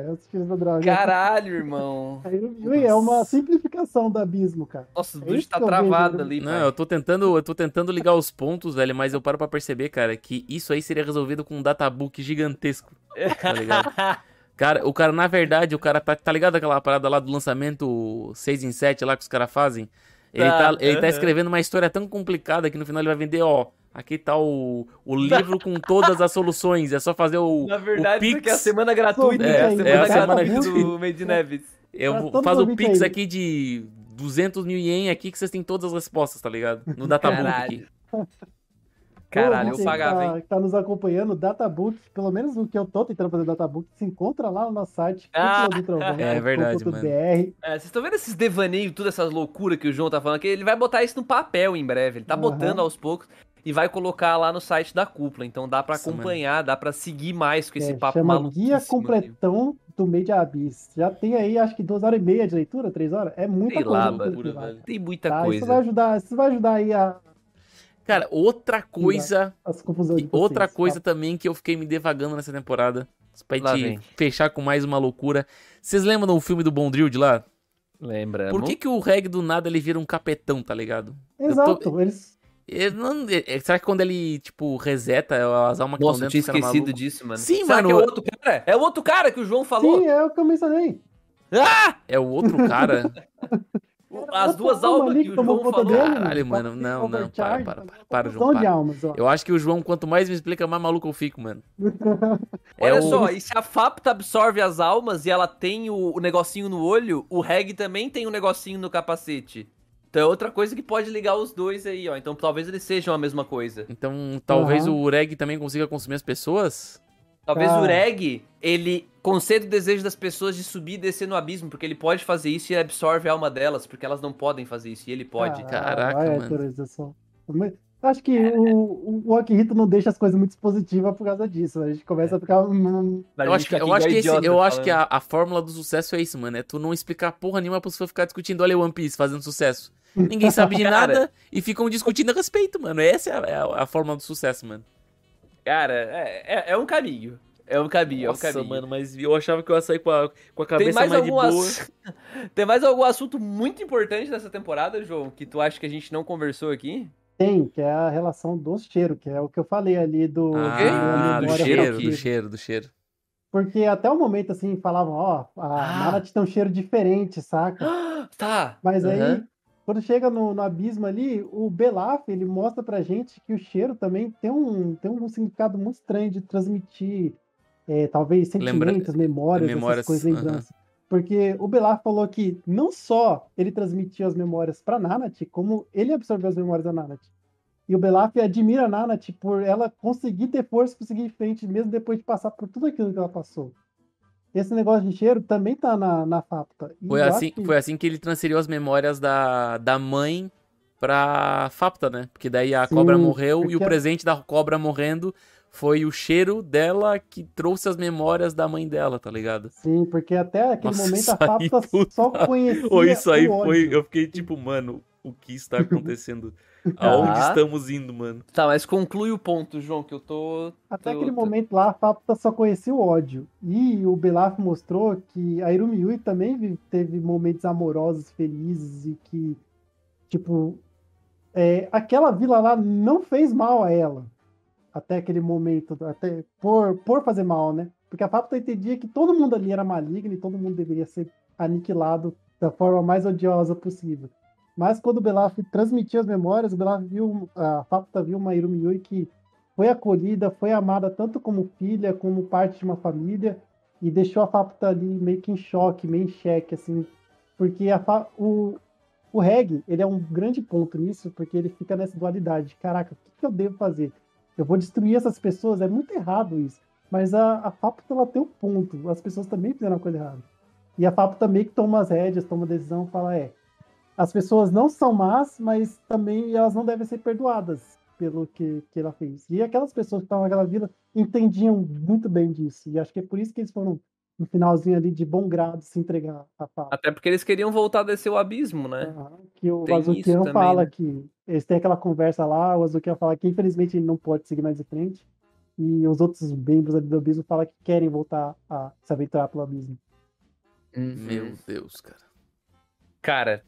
Caralho, irmão. A Irumi Yui é uma simplificação do abismo, cara. Nossa, o bicho tá travado ali, Não, eu tô tentando ligar os pontos, velho, mas eu paro pra perceber, cara, que isso aí seria resolvido com um databook gigantesco, tá ligado? Cara, na verdade, o cara tá ligado aquela parada lá do lançamento 6 em 7 lá que os caras fazem? Ele tá escrevendo uma história tão complicada que no final ele vai vender, aqui tá o livro com todas as soluções, é só fazer Na verdade, o Pix. porque é a semana gratuita, a semana do Made in Neves. Faz o Pix aqui de 200 mil ien aqui que vocês têm todas as respostas, tá ligado? No databook aqui. Caralho, eu pagava, hein? Tá nos acompanhando, o Databook, pelo menos o que eu tô tentando fazer Databook, se encontra lá no nosso site. É verdade, mano. Vocês estão vendo esses devaneios, todas essas loucuras que o João tá falando, que ele vai botar isso no papel em breve, ele tá botando aos poucos e vai colocar lá no site da Cúpula, então dá pra acompanhar, dá pra seguir mais com esse papo maluco. Guia completão do Made Abyss. Já tem aí, acho que 2h30 de leitura, 3 horas? É muita coisa. Tem muita coisa. Isso vai ajudar aí a... Cara, outra coisa vocês, também que eu fiquei me devagando nessa temporada, pra gente fechar com mais uma loucura. Vocês lembram do filme do Bondril de lá? Lembramos. Por que o Reg do nada ele vira um capetão, tá ligado? Exato, será que quando ele, tipo, reseta as almas que estão dentro... Nossa, eu tinha esquecido disso, mano. Sim, será mano. Que é outro cara? É o outro cara que o João falou? Sim, é o que eu mencionei. É o outro cara? As duas almas que o João falou. Caralho, mano. Não. Para, João. Eu acho que o João, quanto mais me explica, mais maluco eu fico, mano. Olha só, e se a Faputa absorve as almas e ela tem o negocinho no olho, o Reg também tem um negocinho no capacete. Então é outra coisa que pode ligar os dois aí, ó. Então talvez eles sejam a mesma coisa. Então talvez o Reg também consiga consumir as pessoas? Talvez o Reg, ele conceda o desejo das pessoas de subir e descer no abismo, porque ele pode fazer isso e absorve a alma delas, porque elas não podem fazer isso, e ele pode. Caraca, mano. Acho que o Akihito não deixa as coisas muito positivas por causa disso. A gente começa a ficar... Eu acho que a fórmula do sucesso é isso, mano. É tu não explicar porra nenhuma pra pessoa ficar discutindo, olha One Piece fazendo sucesso. Ninguém sabe de nada e ficam discutindo a respeito, mano. Essa é a fórmula do sucesso, mano. Cara, é um caminho. Nossa, mano, mas eu achava que eu ia sair com a cabeça mais de boa. Tem mais algum assunto muito importante dessa temporada, João, que tu acha que a gente não conversou aqui? Tem, que é a relação do cheiro, que é o que eu falei ali do... Do cheiro. Porque até o momento, assim, falavam, ó, a Nanat tem um cheiro diferente, saca? Tá. Mas aí, quando chega no abismo ali, o Belaf, ele mostra pra gente que o cheiro também tem um significado muito estranho de transmitir, talvez, sentimentos, memórias, essas coisas, lembranças. Porque o Belaf falou que não só ele transmitia as memórias pra Nanat, como ele absorveu as memórias da Nanat. E o Belaf admira a Nanat por ela conseguir ter força e conseguir ir em frente, mesmo depois de passar por tudo aquilo que ela passou. Esse negócio de cheiro também tá na Fapta. Foi assim que ele transferiu as memórias da mãe pra Fapta, né? Porque daí a cobra morreu e o presente da cobra morrendo foi o cheiro dela que trouxe as memórias da mãe dela, tá ligado? Sim, porque até aquele momento a Fapta só conhecia isso aí o ódio. Eu fiquei tipo, mano, o que está acontecendo? Aonde estamos indo, mano? Tá, mas conclui o ponto, João, que eu tô... Até aquele momento lá, a Fapta só conhecia o ódio. E o Belaf mostrou que a Irumi Yui também teve momentos amorosos, felizes, e que, tipo, aquela vila lá não fez mal a ela. Até aquele momento, até por fazer mal, né? Porque a Fapta entendia que todo mundo ali era maligno e todo mundo deveria ser aniquilado da forma mais odiosa possível. Mas quando o Belaf transmitiu as memórias, a Fapta viu uma Irumi Yui que foi acolhida, foi amada tanto como filha, como parte de uma família, e deixou a Fapta ali meio que em choque, meio em xeque, assim, porque o Reg, ele é um grande ponto nisso, porque ele fica nessa dualidade. Caraca, o que eu devo fazer? Eu vou destruir essas pessoas? É muito errado isso. Mas a Fapta, ela tem um ponto. As pessoas também fizeram uma coisa errada. E a Fapta meio que toma as rédeas, toma a decisão, fala, as pessoas não são más, mas também elas não devem ser perdoadas pelo que ela fez. E aquelas pessoas que estavam naquela vila entendiam muito bem disso. E acho que é por isso que eles foram, no finalzinho ali, de bom grado, se entregar à Fapta. Até porque eles queriam voltar a descer o abismo, né? Que o Azukian fala, né? Que eles têm aquela conversa lá, o Azukian fala que infelizmente ele não pode seguir mais em frente. E os outros membros ali do abismo falam que querem voltar a se aventurar pelo abismo. Meu Deus, cara. Cara,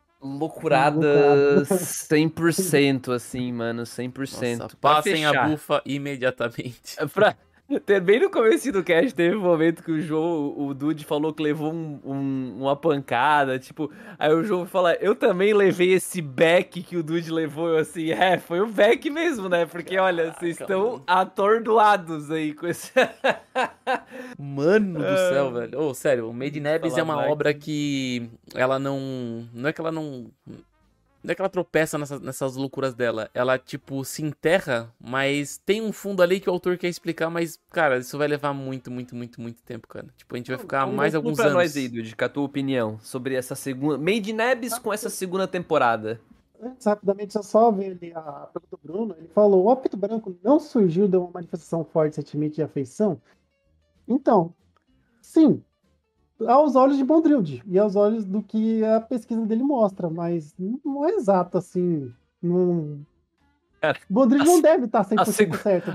loucurada 100%, assim, mano, 100%. Nossa, passem a bufa imediatamente. Bem no começo do cast, teve um momento que o Dude falou que levou uma pancada, tipo, aí o João fala, eu também levei esse back que o Dude levou, eu assim, foi o back mesmo, né, porque olha, vocês estão atordoados aí com esse... Mano do céu, velho, sério, o Made in Abyss é uma obra que ela não é que ela não é que ela tropeça nessas loucuras dela. Ela, tipo, se enterra, mas tem um fundo ali que o autor quer explicar, mas, cara, isso vai levar muito, muito, muito, muito tempo, cara. Tipo, a gente vai ficar mais alguns anos. Nós aí, Dude, com a tua opinião sobre essa segunda... Made in Abyss com essa segunda temporada. Rapidamente, eu só ver ali a pergunta do Bruno. Ele falou, o Apito Branco não surgiu de uma manifestação forte de sentimento de afeição? Então, sim, aos olhos de Bondrilde e aos olhos do que a pesquisa dele mostra, mas não é exato assim. Bondrilde não deve estar 100% certo.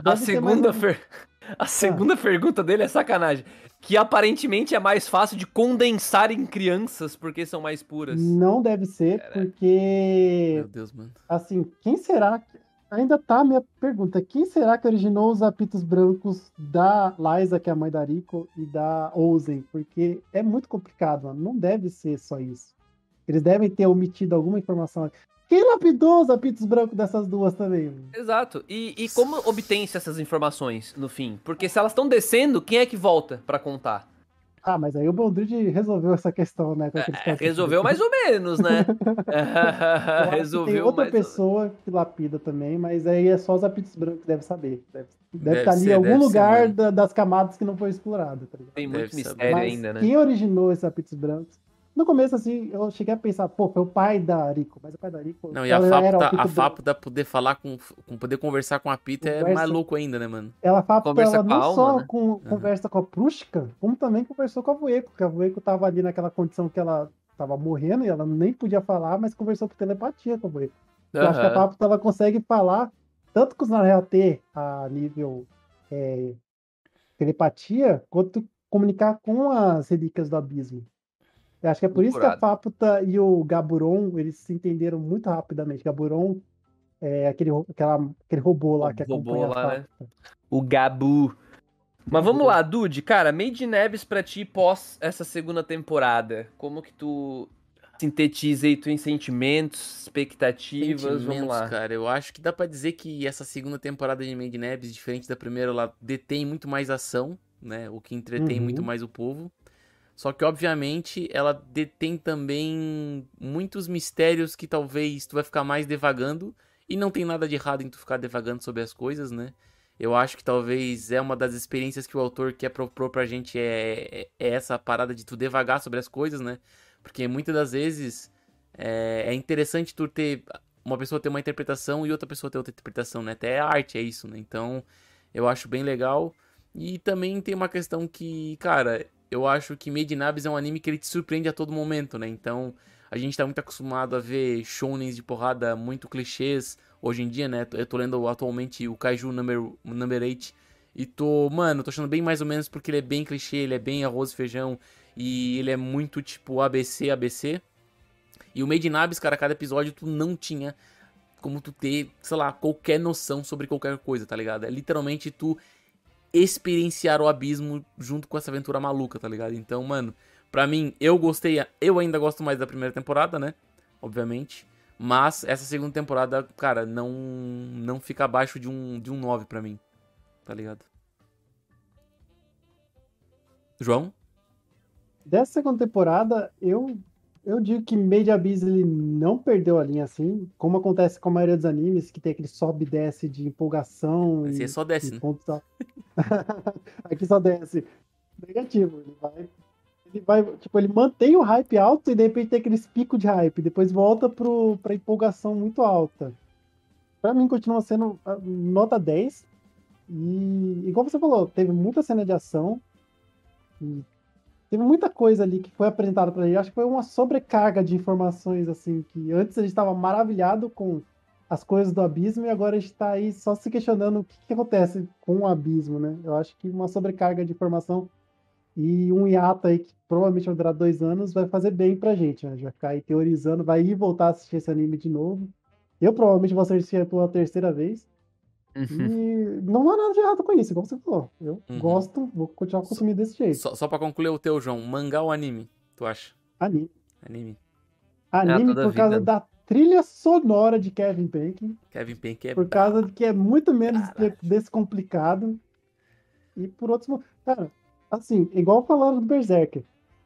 A segunda pergunta dele é sacanagem. Que aparentemente é mais fácil de condensar em crianças porque são mais puras. Não deve ser, porque... Meu Deus, mano. Assim, quem será... Ainda tá a minha pergunta. Quem será que originou os apitos brancos da Liza, que é a mãe da Rico, e da Ozen? Porque é muito complicado, mano. Não deve ser só isso. Eles devem ter omitido alguma informação. Quem lapidou os apitos brancos dessas duas também? Mano? Exato. E como obtém-se essas informações, no fim? Porque se elas estão descendo, quem é que volta pra contar? Mas aí o Bondrilde resolveu essa questão, né? Resolveu mais ou menos, né? Resolveu tem outra pessoa que lapida também, mas aí é só os apitos brancos que devem saber. Deve estar ali em algum lugar das camadas que não foi explorado. Tá ligado? Tem muito mistério ainda, né? Quem originou esses apitos brancos? No começo, assim, eu cheguei a pensar, foi o pai da Rico, mas o pai da Rico... Não, e a Fapta poder falar poder conversar com a Pita é mais louco ainda, né, mano? Ela não só conversa com a Prushka, como também conversou com a Vueko, porque a Vueko tava ali naquela condição que ela tava morrendo e ela nem podia falar, mas conversou por telepatia com a Vueko. Eu acho que a Fapta, ela consegue falar tanto com os Nareate a nível telepatia, quanto comunicar com as relíquias do abismo. Eu acho que é por isso que a Fapta e o Gaburon, eles se entenderam muito rapidamente. Gaburon é aquele robô lá que acompanha a Fapta. Né? O Gabu. Mas vamos lá, Dude, cara, Made in Abyss pra ti pós essa segunda temporada, como que tu sintetiza aí teus sentimentos, expectativas, vamos lá. Cara, eu acho que dá pra dizer que essa segunda temporada de Made in Abyss, diferente da primeira, ela detém muito mais ação, né, o que entretém muito mais o povo. Só que, obviamente, ela detém também muitos mistérios que talvez tu vai ficar mais devagando. E não tem nada de errado em tu ficar devagando sobre as coisas, né? Eu acho que talvez é uma das experiências que o autor quer propor pra gente é essa parada de tu devagar sobre as coisas, né? Porque muitas das vezes é interessante tu ter... Uma pessoa ter uma interpretação e outra pessoa ter outra interpretação, né? Até a arte é isso, né? Então, eu acho bem legal. E também tem uma questão que, cara... Eu acho que Made in Abyss é um anime que ele te surpreende a todo momento, né? Então, a gente tá muito acostumado a ver shounens de porrada muito clichês hoje em dia, né? Eu tô lendo atualmente o Kaiju Number 8 e tô achando bem mais ou menos porque ele é bem clichê, ele é bem arroz e feijão e ele é muito tipo ABC. E o Made in Abyss, cara, cada episódio tu não tinha como tu ter, sei lá, qualquer noção sobre qualquer coisa, tá ligado? É literalmente tu experienciar o abismo junto com essa aventura maluca, tá ligado? Então, mano, pra mim, eu ainda gosto mais da primeira temporada, né? Obviamente. Mas essa segunda temporada, cara, não fica abaixo de um 9 pra mim. Tá ligado? João? Dessa segunda temporada, eu digo que Made in Abyss ele não perdeu a linha assim, como acontece com a maioria dos animes, que tem aquele sobe e desce de empolgação. Esse é só desce, né? Aqui só desce. Negativo. Ele mantém o hype alto e de repente tem aqueles picos de hype. Depois volta pra empolgação muito alta. Pra mim continua sendo nota 10. E igual você falou, teve muita cena de ação. E teve muita coisa ali que foi apresentada pra gente. Acho que foi uma sobrecarga de informações, assim, que antes a gente estava maravilhado com as coisas do abismo e agora a gente tá aí só se questionando o que acontece com o abismo, né? Eu acho que uma sobrecarga de informação e um hiato aí que provavelmente vai durar 2 anos vai fazer bem pra gente, né? A gente vai ficar aí teorizando, vai ir voltar a assistir esse anime de novo. Eu provavelmente vou assistir pela terceira vez. E não há nada de errado com isso, como você falou. Eu gosto, vou continuar consumindo desse jeito. Só pra concluir o teu, João, mangá ou anime, tu acha? Anime. Anime Por causa da trilha sonora de Kevin Bacon. Kevin Bacon é por causa de que é muito menos descomplicado. E por outros... Cara, assim, igual falando do Berserker.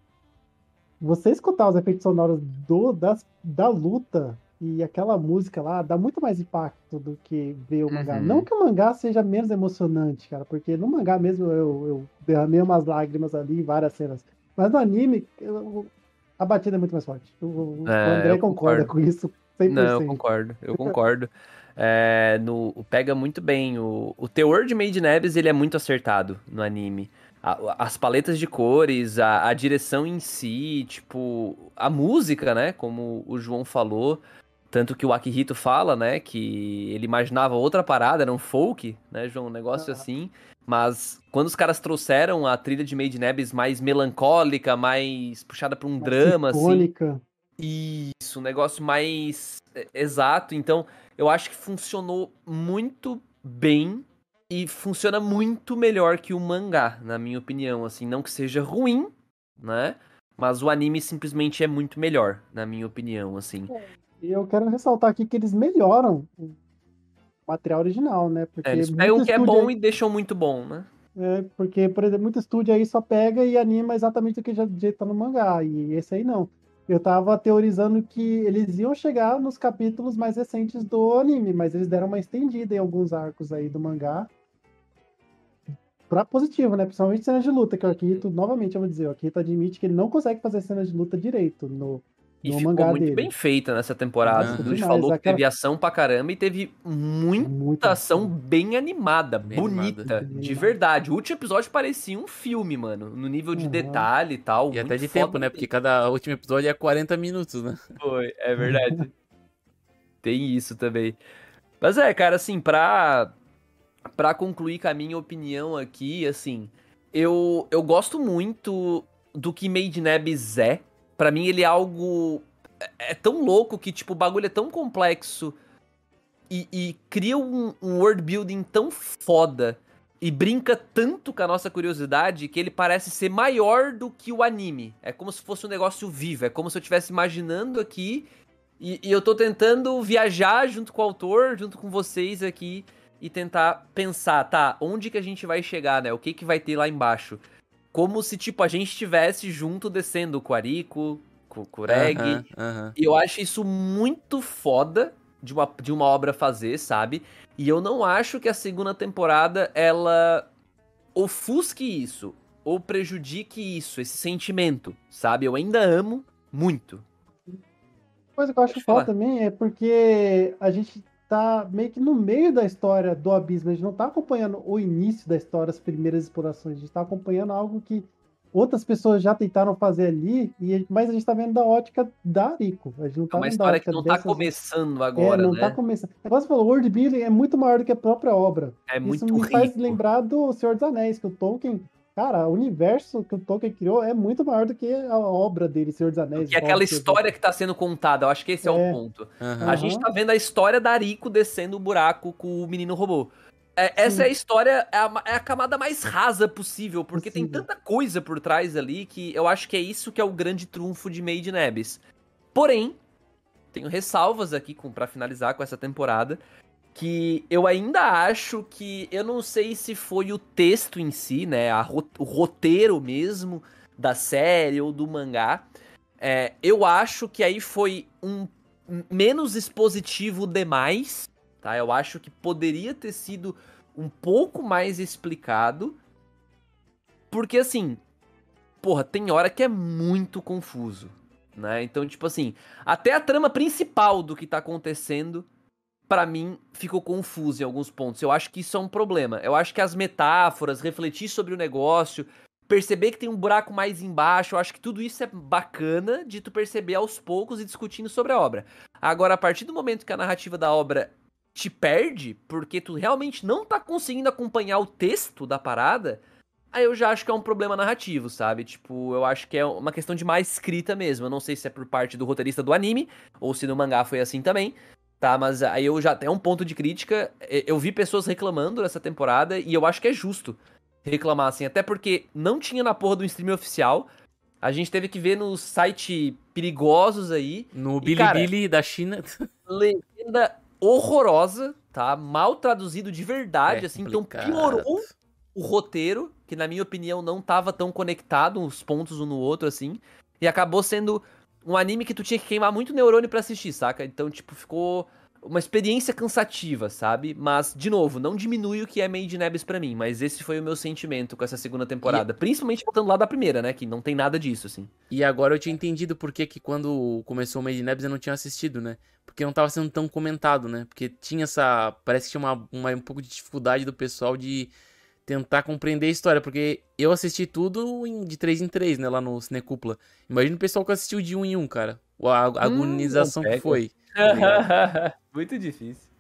Você escutar os efeitos sonoros da luta e aquela música lá dá muito mais impacto do que ver o mangá. Não que o mangá seja menos emocionante, cara, porque no mangá mesmo eu derramei umas lágrimas ali em várias cenas. Mas no anime, a batida é muito mais forte. O André concorda com isso 100%. Não, eu concordo. Pega muito bem. O teor de Made in Abyss, ele é muito acertado no anime. As paletas de cores, a direção em si, tipo, a música, né, como o João falou, tanto que o Akihito fala, né, que ele imaginava outra parada, era um folk, né, João, um negócio assim, mas quando os caras trouxeram a trilha de Made in Abyss mais melancólica, mais puxada pra um drama, icônica. Assim, isso, um negócio mais exato, então eu acho que funcionou muito bem. E funciona muito melhor que o mangá, na minha opinião, assim, não que seja ruim, né, mas o anime simplesmente é muito melhor, na minha opinião, assim. E eu quero ressaltar aqui que eles melhoram o material original, né, porque eles pegam o que é bom e deixam muito bom, né. Porque, por exemplo, muito estúdio aí só pega e anima exatamente o que já tá no mangá, e esse aí não. Eu tava teorizando que eles iam chegar nos capítulos mais recentes do anime, mas eles deram uma estendida em alguns arcos aí do mangá. Pra positivo, né? Principalmente cenas de luta, que o Akihito, novamente eu vou dizer, o Akihito admite que ele não consegue fazer cenas de luta direito no mangá ficou muito dele. bem feita nessa temporada. O Dude falou que teve ação pra caramba e teve muita ação bem animada, bonita, de verdade. O último episódio parecia um filme, mano, no nível de detalhe e tal. E até de tempo, né? Porque cada último episódio é 40 minutos, né? Foi, é verdade. Tem isso também. Mas cara, assim, pra concluir com a minha opinião aqui, assim, eu gosto muito do que Made in Abyss é. Pra mim ele é algo... É tão louco que, tipo, o bagulho é tão complexo e cria um world building tão foda e brinca tanto com a nossa curiosidade que ele parece ser maior do que o anime. É como se fosse um negócio vivo, é como se eu estivesse imaginando aqui e eu tô tentando viajar junto com o autor, junto com vocês aqui e tentar pensar, tá, onde que a gente vai chegar, né? O que vai ter lá embaixo? Como se, tipo, a gente estivesse junto descendo com o Ariko, com o Reg. E eu acho isso muito foda de uma obra fazer, sabe? E eu não acho que a segunda temporada, ela ofusque isso, ou prejudique isso, esse sentimento, sabe? Eu ainda amo muito. Coisa que eu acho foda também é porque a gente tá meio que no meio da história do Abismo, a gente não tá acompanhando o início da história, as primeiras explorações, a gente tá acompanhando algo que outras pessoas já tentaram fazer ali, mas a gente tá vendo da ótica da Ariko. A gente não tá uma vendo história que não tá começando agora, não né? tá começando. O negócio falou, o world building é muito maior do que a própria obra. É muito Isso me rico. faz lembrar do Senhor dos Anéis, que o Tolkien, cara, o universo que o Tolkien criou é muito maior do que a obra dele, Senhor dos Anéis. Que é aquela história que tá sendo contada, eu acho que esse é o ponto. A gente tá vendo a história da Ariko descendo o buraco com o menino robô. Essa é a história, é a camada mais rasa possível, porque tem tanta coisa por trás ali que eu acho que é isso que é o grande trunfo de Made in Abyss. Porém, tenho ressalvas aqui pra finalizar com essa temporada, que eu ainda acho que, eu não sei se foi o texto em si, né, o roteiro mesmo da série ou do mangá, eu acho que aí foi menos expositivo demais, tá? Eu acho que poderia ter sido um pouco mais explicado, porque assim, porra, tem hora que é muito confuso, né? Então, tipo assim, até a trama principal do que tá acontecendo, pra mim, ficou confuso em alguns pontos. Eu acho que isso é um problema. Eu acho que as metáforas, refletir sobre o negócio, perceber que tem um buraco mais embaixo, eu acho que tudo isso é bacana de tu perceber aos poucos e discutindo sobre a obra. Agora, a partir do momento que a narrativa da obra te perde, porque tu realmente não tá conseguindo acompanhar o texto da parada, aí eu já acho que é um problema narrativo, sabe? Tipo, eu acho que é uma questão de má escrita mesmo. Eu não sei se é por parte do roteirista do anime, ou se no mangá foi assim também, tá? Mas aí eu já tenho um ponto de crítica. Eu vi pessoas reclamando dessa temporada, e eu acho que é justo reclamar assim, até porque não tinha na porra do stream oficial. A gente teve que ver nos sites perigosos aí. No Bilibili da China. Legenda horrorosa, tá? Mal traduzido de verdade, assim. Então piorou o roteiro, que na minha opinião não tava tão conectado os pontos um no outro, assim. E acabou sendo um anime que tu tinha que queimar muito neurônio pra assistir, saca? Então, tipo, ficou uma experiência cansativa, sabe? Mas, de novo, não diminui o que é Made in Abyss pra mim, mas esse foi o meu sentimento com essa segunda temporada. Principalmente voltando lá da primeira, né? Que não tem nada disso, assim. E agora eu tinha entendido por que quando começou o Made in Abyss eu não tinha assistido, né? Porque não tava sendo tão comentado, né? Porque tinha essa... Parece que tinha um pouco de dificuldade do pessoal de tentar compreender a história, porque eu assisti tudo de 3 em 3, né? Lá no Cinecúpula. Imagina o pessoal que assistiu de 1 em 1, cara. A agonização que foi. Tá muito difícil.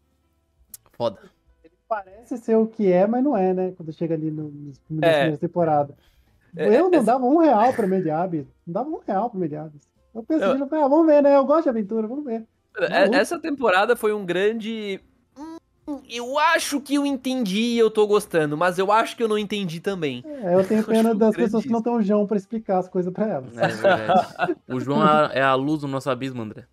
Foda. Ele parece ser o que é, mas não é, né? Quando chega ali nas primeiras temporadas. Eu não dava R$1 pra Made in Abyss. Não dava R$1 pra Made in Abyss. Eu pensei, vamos ver, né? Eu gosto de aventura, vamos ver. Essa temporada foi um grande... eu acho que eu entendi e eu tô gostando, mas eu acho que eu não entendi também. Eu tenho pena das pessoas que não têm o João pra explicar as coisas pra elas. É verdade. O João é a luz do nosso abismo, André.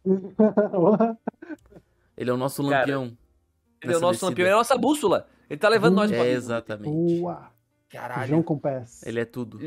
Ele é o nosso lampião. Ele é o nosso lampião, ele é a nossa bússola. Ele tá levando nós pra abismo. Exatamente. Boa. Caralho. João Compass. Ele é tudo.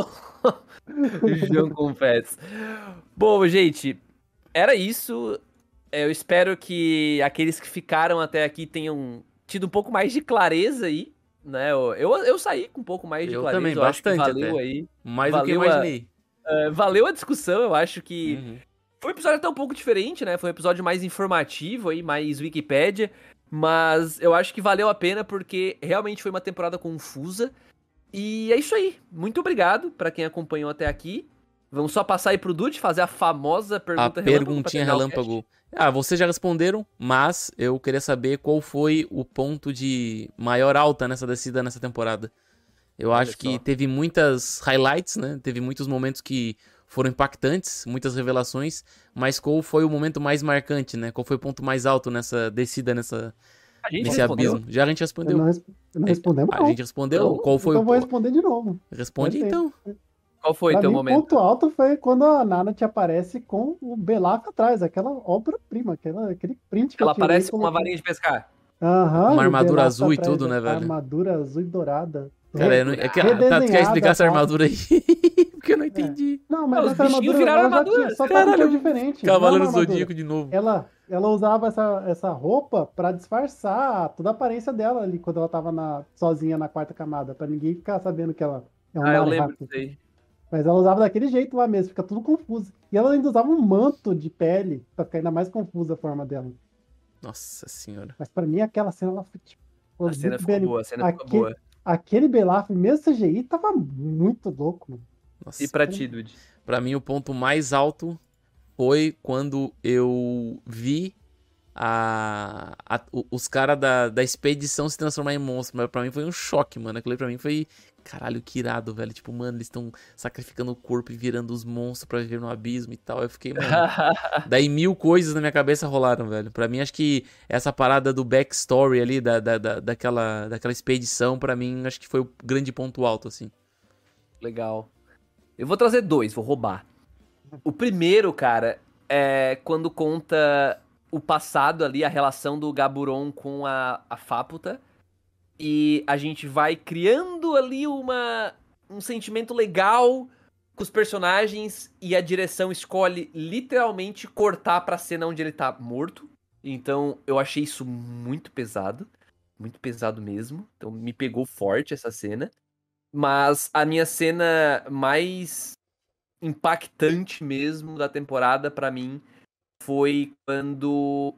João Compass. Bom, gente, era isso. Eu espero que aqueles que ficaram até aqui tenham tido um pouco mais de clareza aí, né? Eu saí com um pouco mais de clareza. Também, eu bastante acho que valeu até. aí. Mais do que eu imaginei. Valeu a discussão, eu acho que foi um episódio até um pouco diferente, né? Foi um episódio mais informativo aí, mais Wikipédia, mas eu acho que valeu a pena porque realmente foi uma temporada confusa. E é isso aí. Muito obrigado pra quem acompanhou até aqui. Vamos só passar aí pro Dude fazer a famosa pergunta relâmpago. Perguntinha relâmpago. Vocês já responderam, mas eu queria saber qual foi o ponto de maior alta nessa descida nessa temporada. Eu acho que teve muitas highlights, né? Teve muitos momentos que foram impactantes, muitas revelações, mas qual foi o momento mais marcante, né? Qual foi o ponto mais alto nessa descida, nesse abismo? Já a gente respondeu. Não respondemos, não. A gente respondeu? Qual foi eu vou responder de novo. Responde então. Qual foi teu momento? O ponto alto foi quando a Nana te aparece com o Belaf atrás, aquela obra-prima, aquele print que Ela eu tirei. aparece com uma varinha de pescar. Aham. Uma armadura azul e tudo, né, velho? Armadura azul e dourada. Cara, tu quer explicar essa armadura aí? Porque eu não entendi. Não, mas Os essa bichinhos armadura viraram armadura. só tá um pouco diferente. Cavaleiro do Zodíaco de novo. Ela usava essa roupa pra disfarçar toda a aparência dela ali quando ela tava sozinha na quarta camada, pra ninguém ficar sabendo que ela é um eu lembro disso aí. Mas ela usava daquele jeito lá mesmo, fica tudo confuso. E ela ainda usava um manto de pele pra ficar ainda mais confusa a forma dela. Nossa senhora. Mas pra mim aquela cena lá foi tipo... A cena ficou boa, Aquele Belaf, mesmo CGI, tava muito louco, mano. Nossa. E pra ti, Dude? Pra mim, o ponto mais alto foi quando eu vi os caras da expedição se transformar em monstro. Mas pra mim foi um choque, mano. Aquilo aí pra mim foi... Caralho, que irado, velho. Tipo, mano, eles estão sacrificando o corpo e virando os monstros pra viver no abismo e tal. Eu fiquei, mano... Daí 1000 coisas na minha cabeça rolaram, velho. Pra mim, acho que essa parada do backstory ali, daquela expedição, pra mim, acho que foi o grande ponto alto, assim. Legal. Eu vou trazer 2, vou roubar. O primeiro, cara, é quando conta o passado ali, a relação do Gaburon com a Fáputa. E a gente vai criando ali um sentimento legal com os personagens e a direção escolhe literalmente cortar pra cena onde ele tá morto. Então eu achei isso muito pesado mesmo. Então me pegou forte essa cena. Mas a minha cena mais impactante mesmo da temporada pra mim foi quando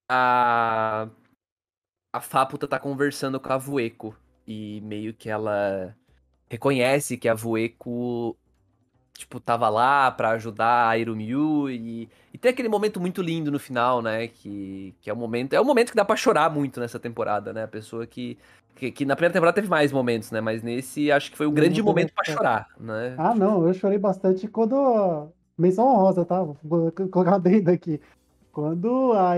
a Fáputa tá conversando com a Vueko e meio que ela reconhece que a Vueko, tipo, tava lá pra ajudar a Irumyu e tem aquele momento muito lindo no final, né, que é o momento que dá pra chorar muito nessa temporada, né, a pessoa que na primeira temporada teve mais momentos, né, mas nesse acho que foi o grande momento pra chorar, né. Ah, não, eu chorei bastante quando... Menção honrosa, tá? Vou colocar dentro aqui. Quando a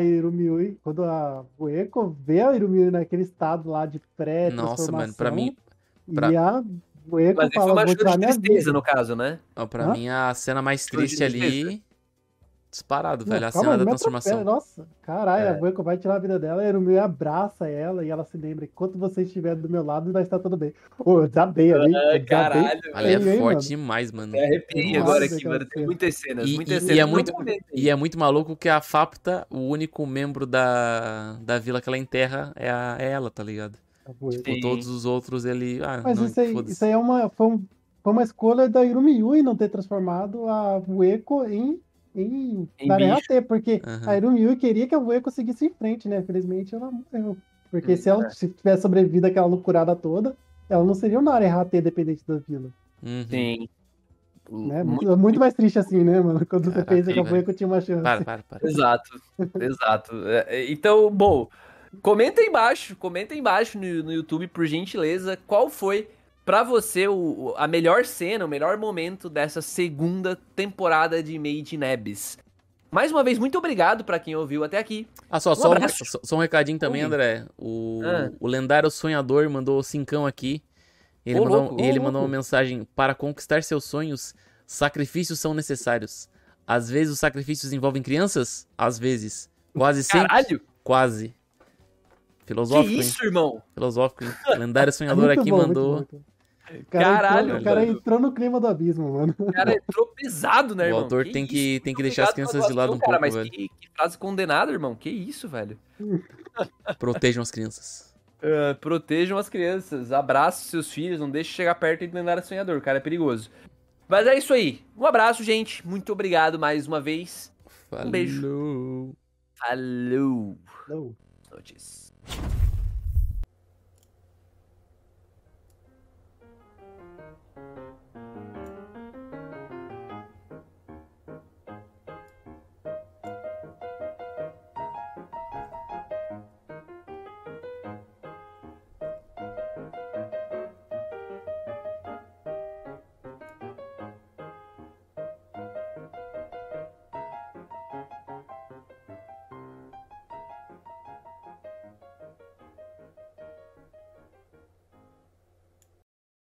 Vueko vê a Irumyu naquele estado lá de pré-transformação... Nossa, mano, pra mim... E a Vueko mas fala, foi uma choro de minha tristeza, vida. no caso, né? Não, pra mim, a cena mais triste ali... Disparado, Não, velho. A calma, cena da me transformação. atropela. Nossa, caralho, a Vueko vai tirar a vida dela, a Irumyu abraça ela e ela se lembra que enquanto você estiver do meu lado, vai estar tudo bem. Ô, eu desabei ali. Caralho, ali é feio, forte mano. demais, mano. Me arrepiei agora aqui, mano. Tem muitas cenas, E é muito maluco que a Fáputa, o único membro da vila que ela enterra é ela, tá ligado? Tipo, todos os outros ele... Mas isso aí foi uma escolha da Irumyu em não ter transformado a Vueko em Nareha-T, porque a Irumyu queria que a Vueko seguisse em frente, né? Felizmente ela morreu. Porque se ela tivesse sobrevivido àquela loucurada toda, ela não seria um Nareha-T dependente da vila. Sim. Né? Muito mais triste assim, né, mano? Quando você pensa que a Vueko tinha uma chance. Para. Exato. Então, bom, comenta aí embaixo no YouTube, por gentileza, qual foi pra você a melhor cena, o melhor momento dessa segunda temporada de Made in Abyss. Mais uma vez, muito obrigado pra quem ouviu até aqui. Só um recadinho também, André. O lendário sonhador mandou 5 aqui. Ele mandou uma mensagem: para conquistar seus sonhos, sacrifícios são necessários. Às vezes os sacrifícios envolvem crianças? Às vezes. Quase sempre. Caralho! Quase. Filosófico, que isso, irmão? Filosófico, hein? Lendário sonhador aqui mandou... O cara entrou no clima do abismo, mano. O cara entrou pesado, né, irmão? O autor tem que deixar as crianças de lado um pouco, mas velho. Que frase condenada, irmão. Que isso, velho? Protejam as crianças. Protejam as crianças. Abraçem seus filhos. Não deixe chegar perto do lendário sonhador. O cara é perigoso. Mas é isso aí. Um abraço, gente. Muito obrigado mais uma vez. Falou. Um beijo. Falou. Falou. Notícias.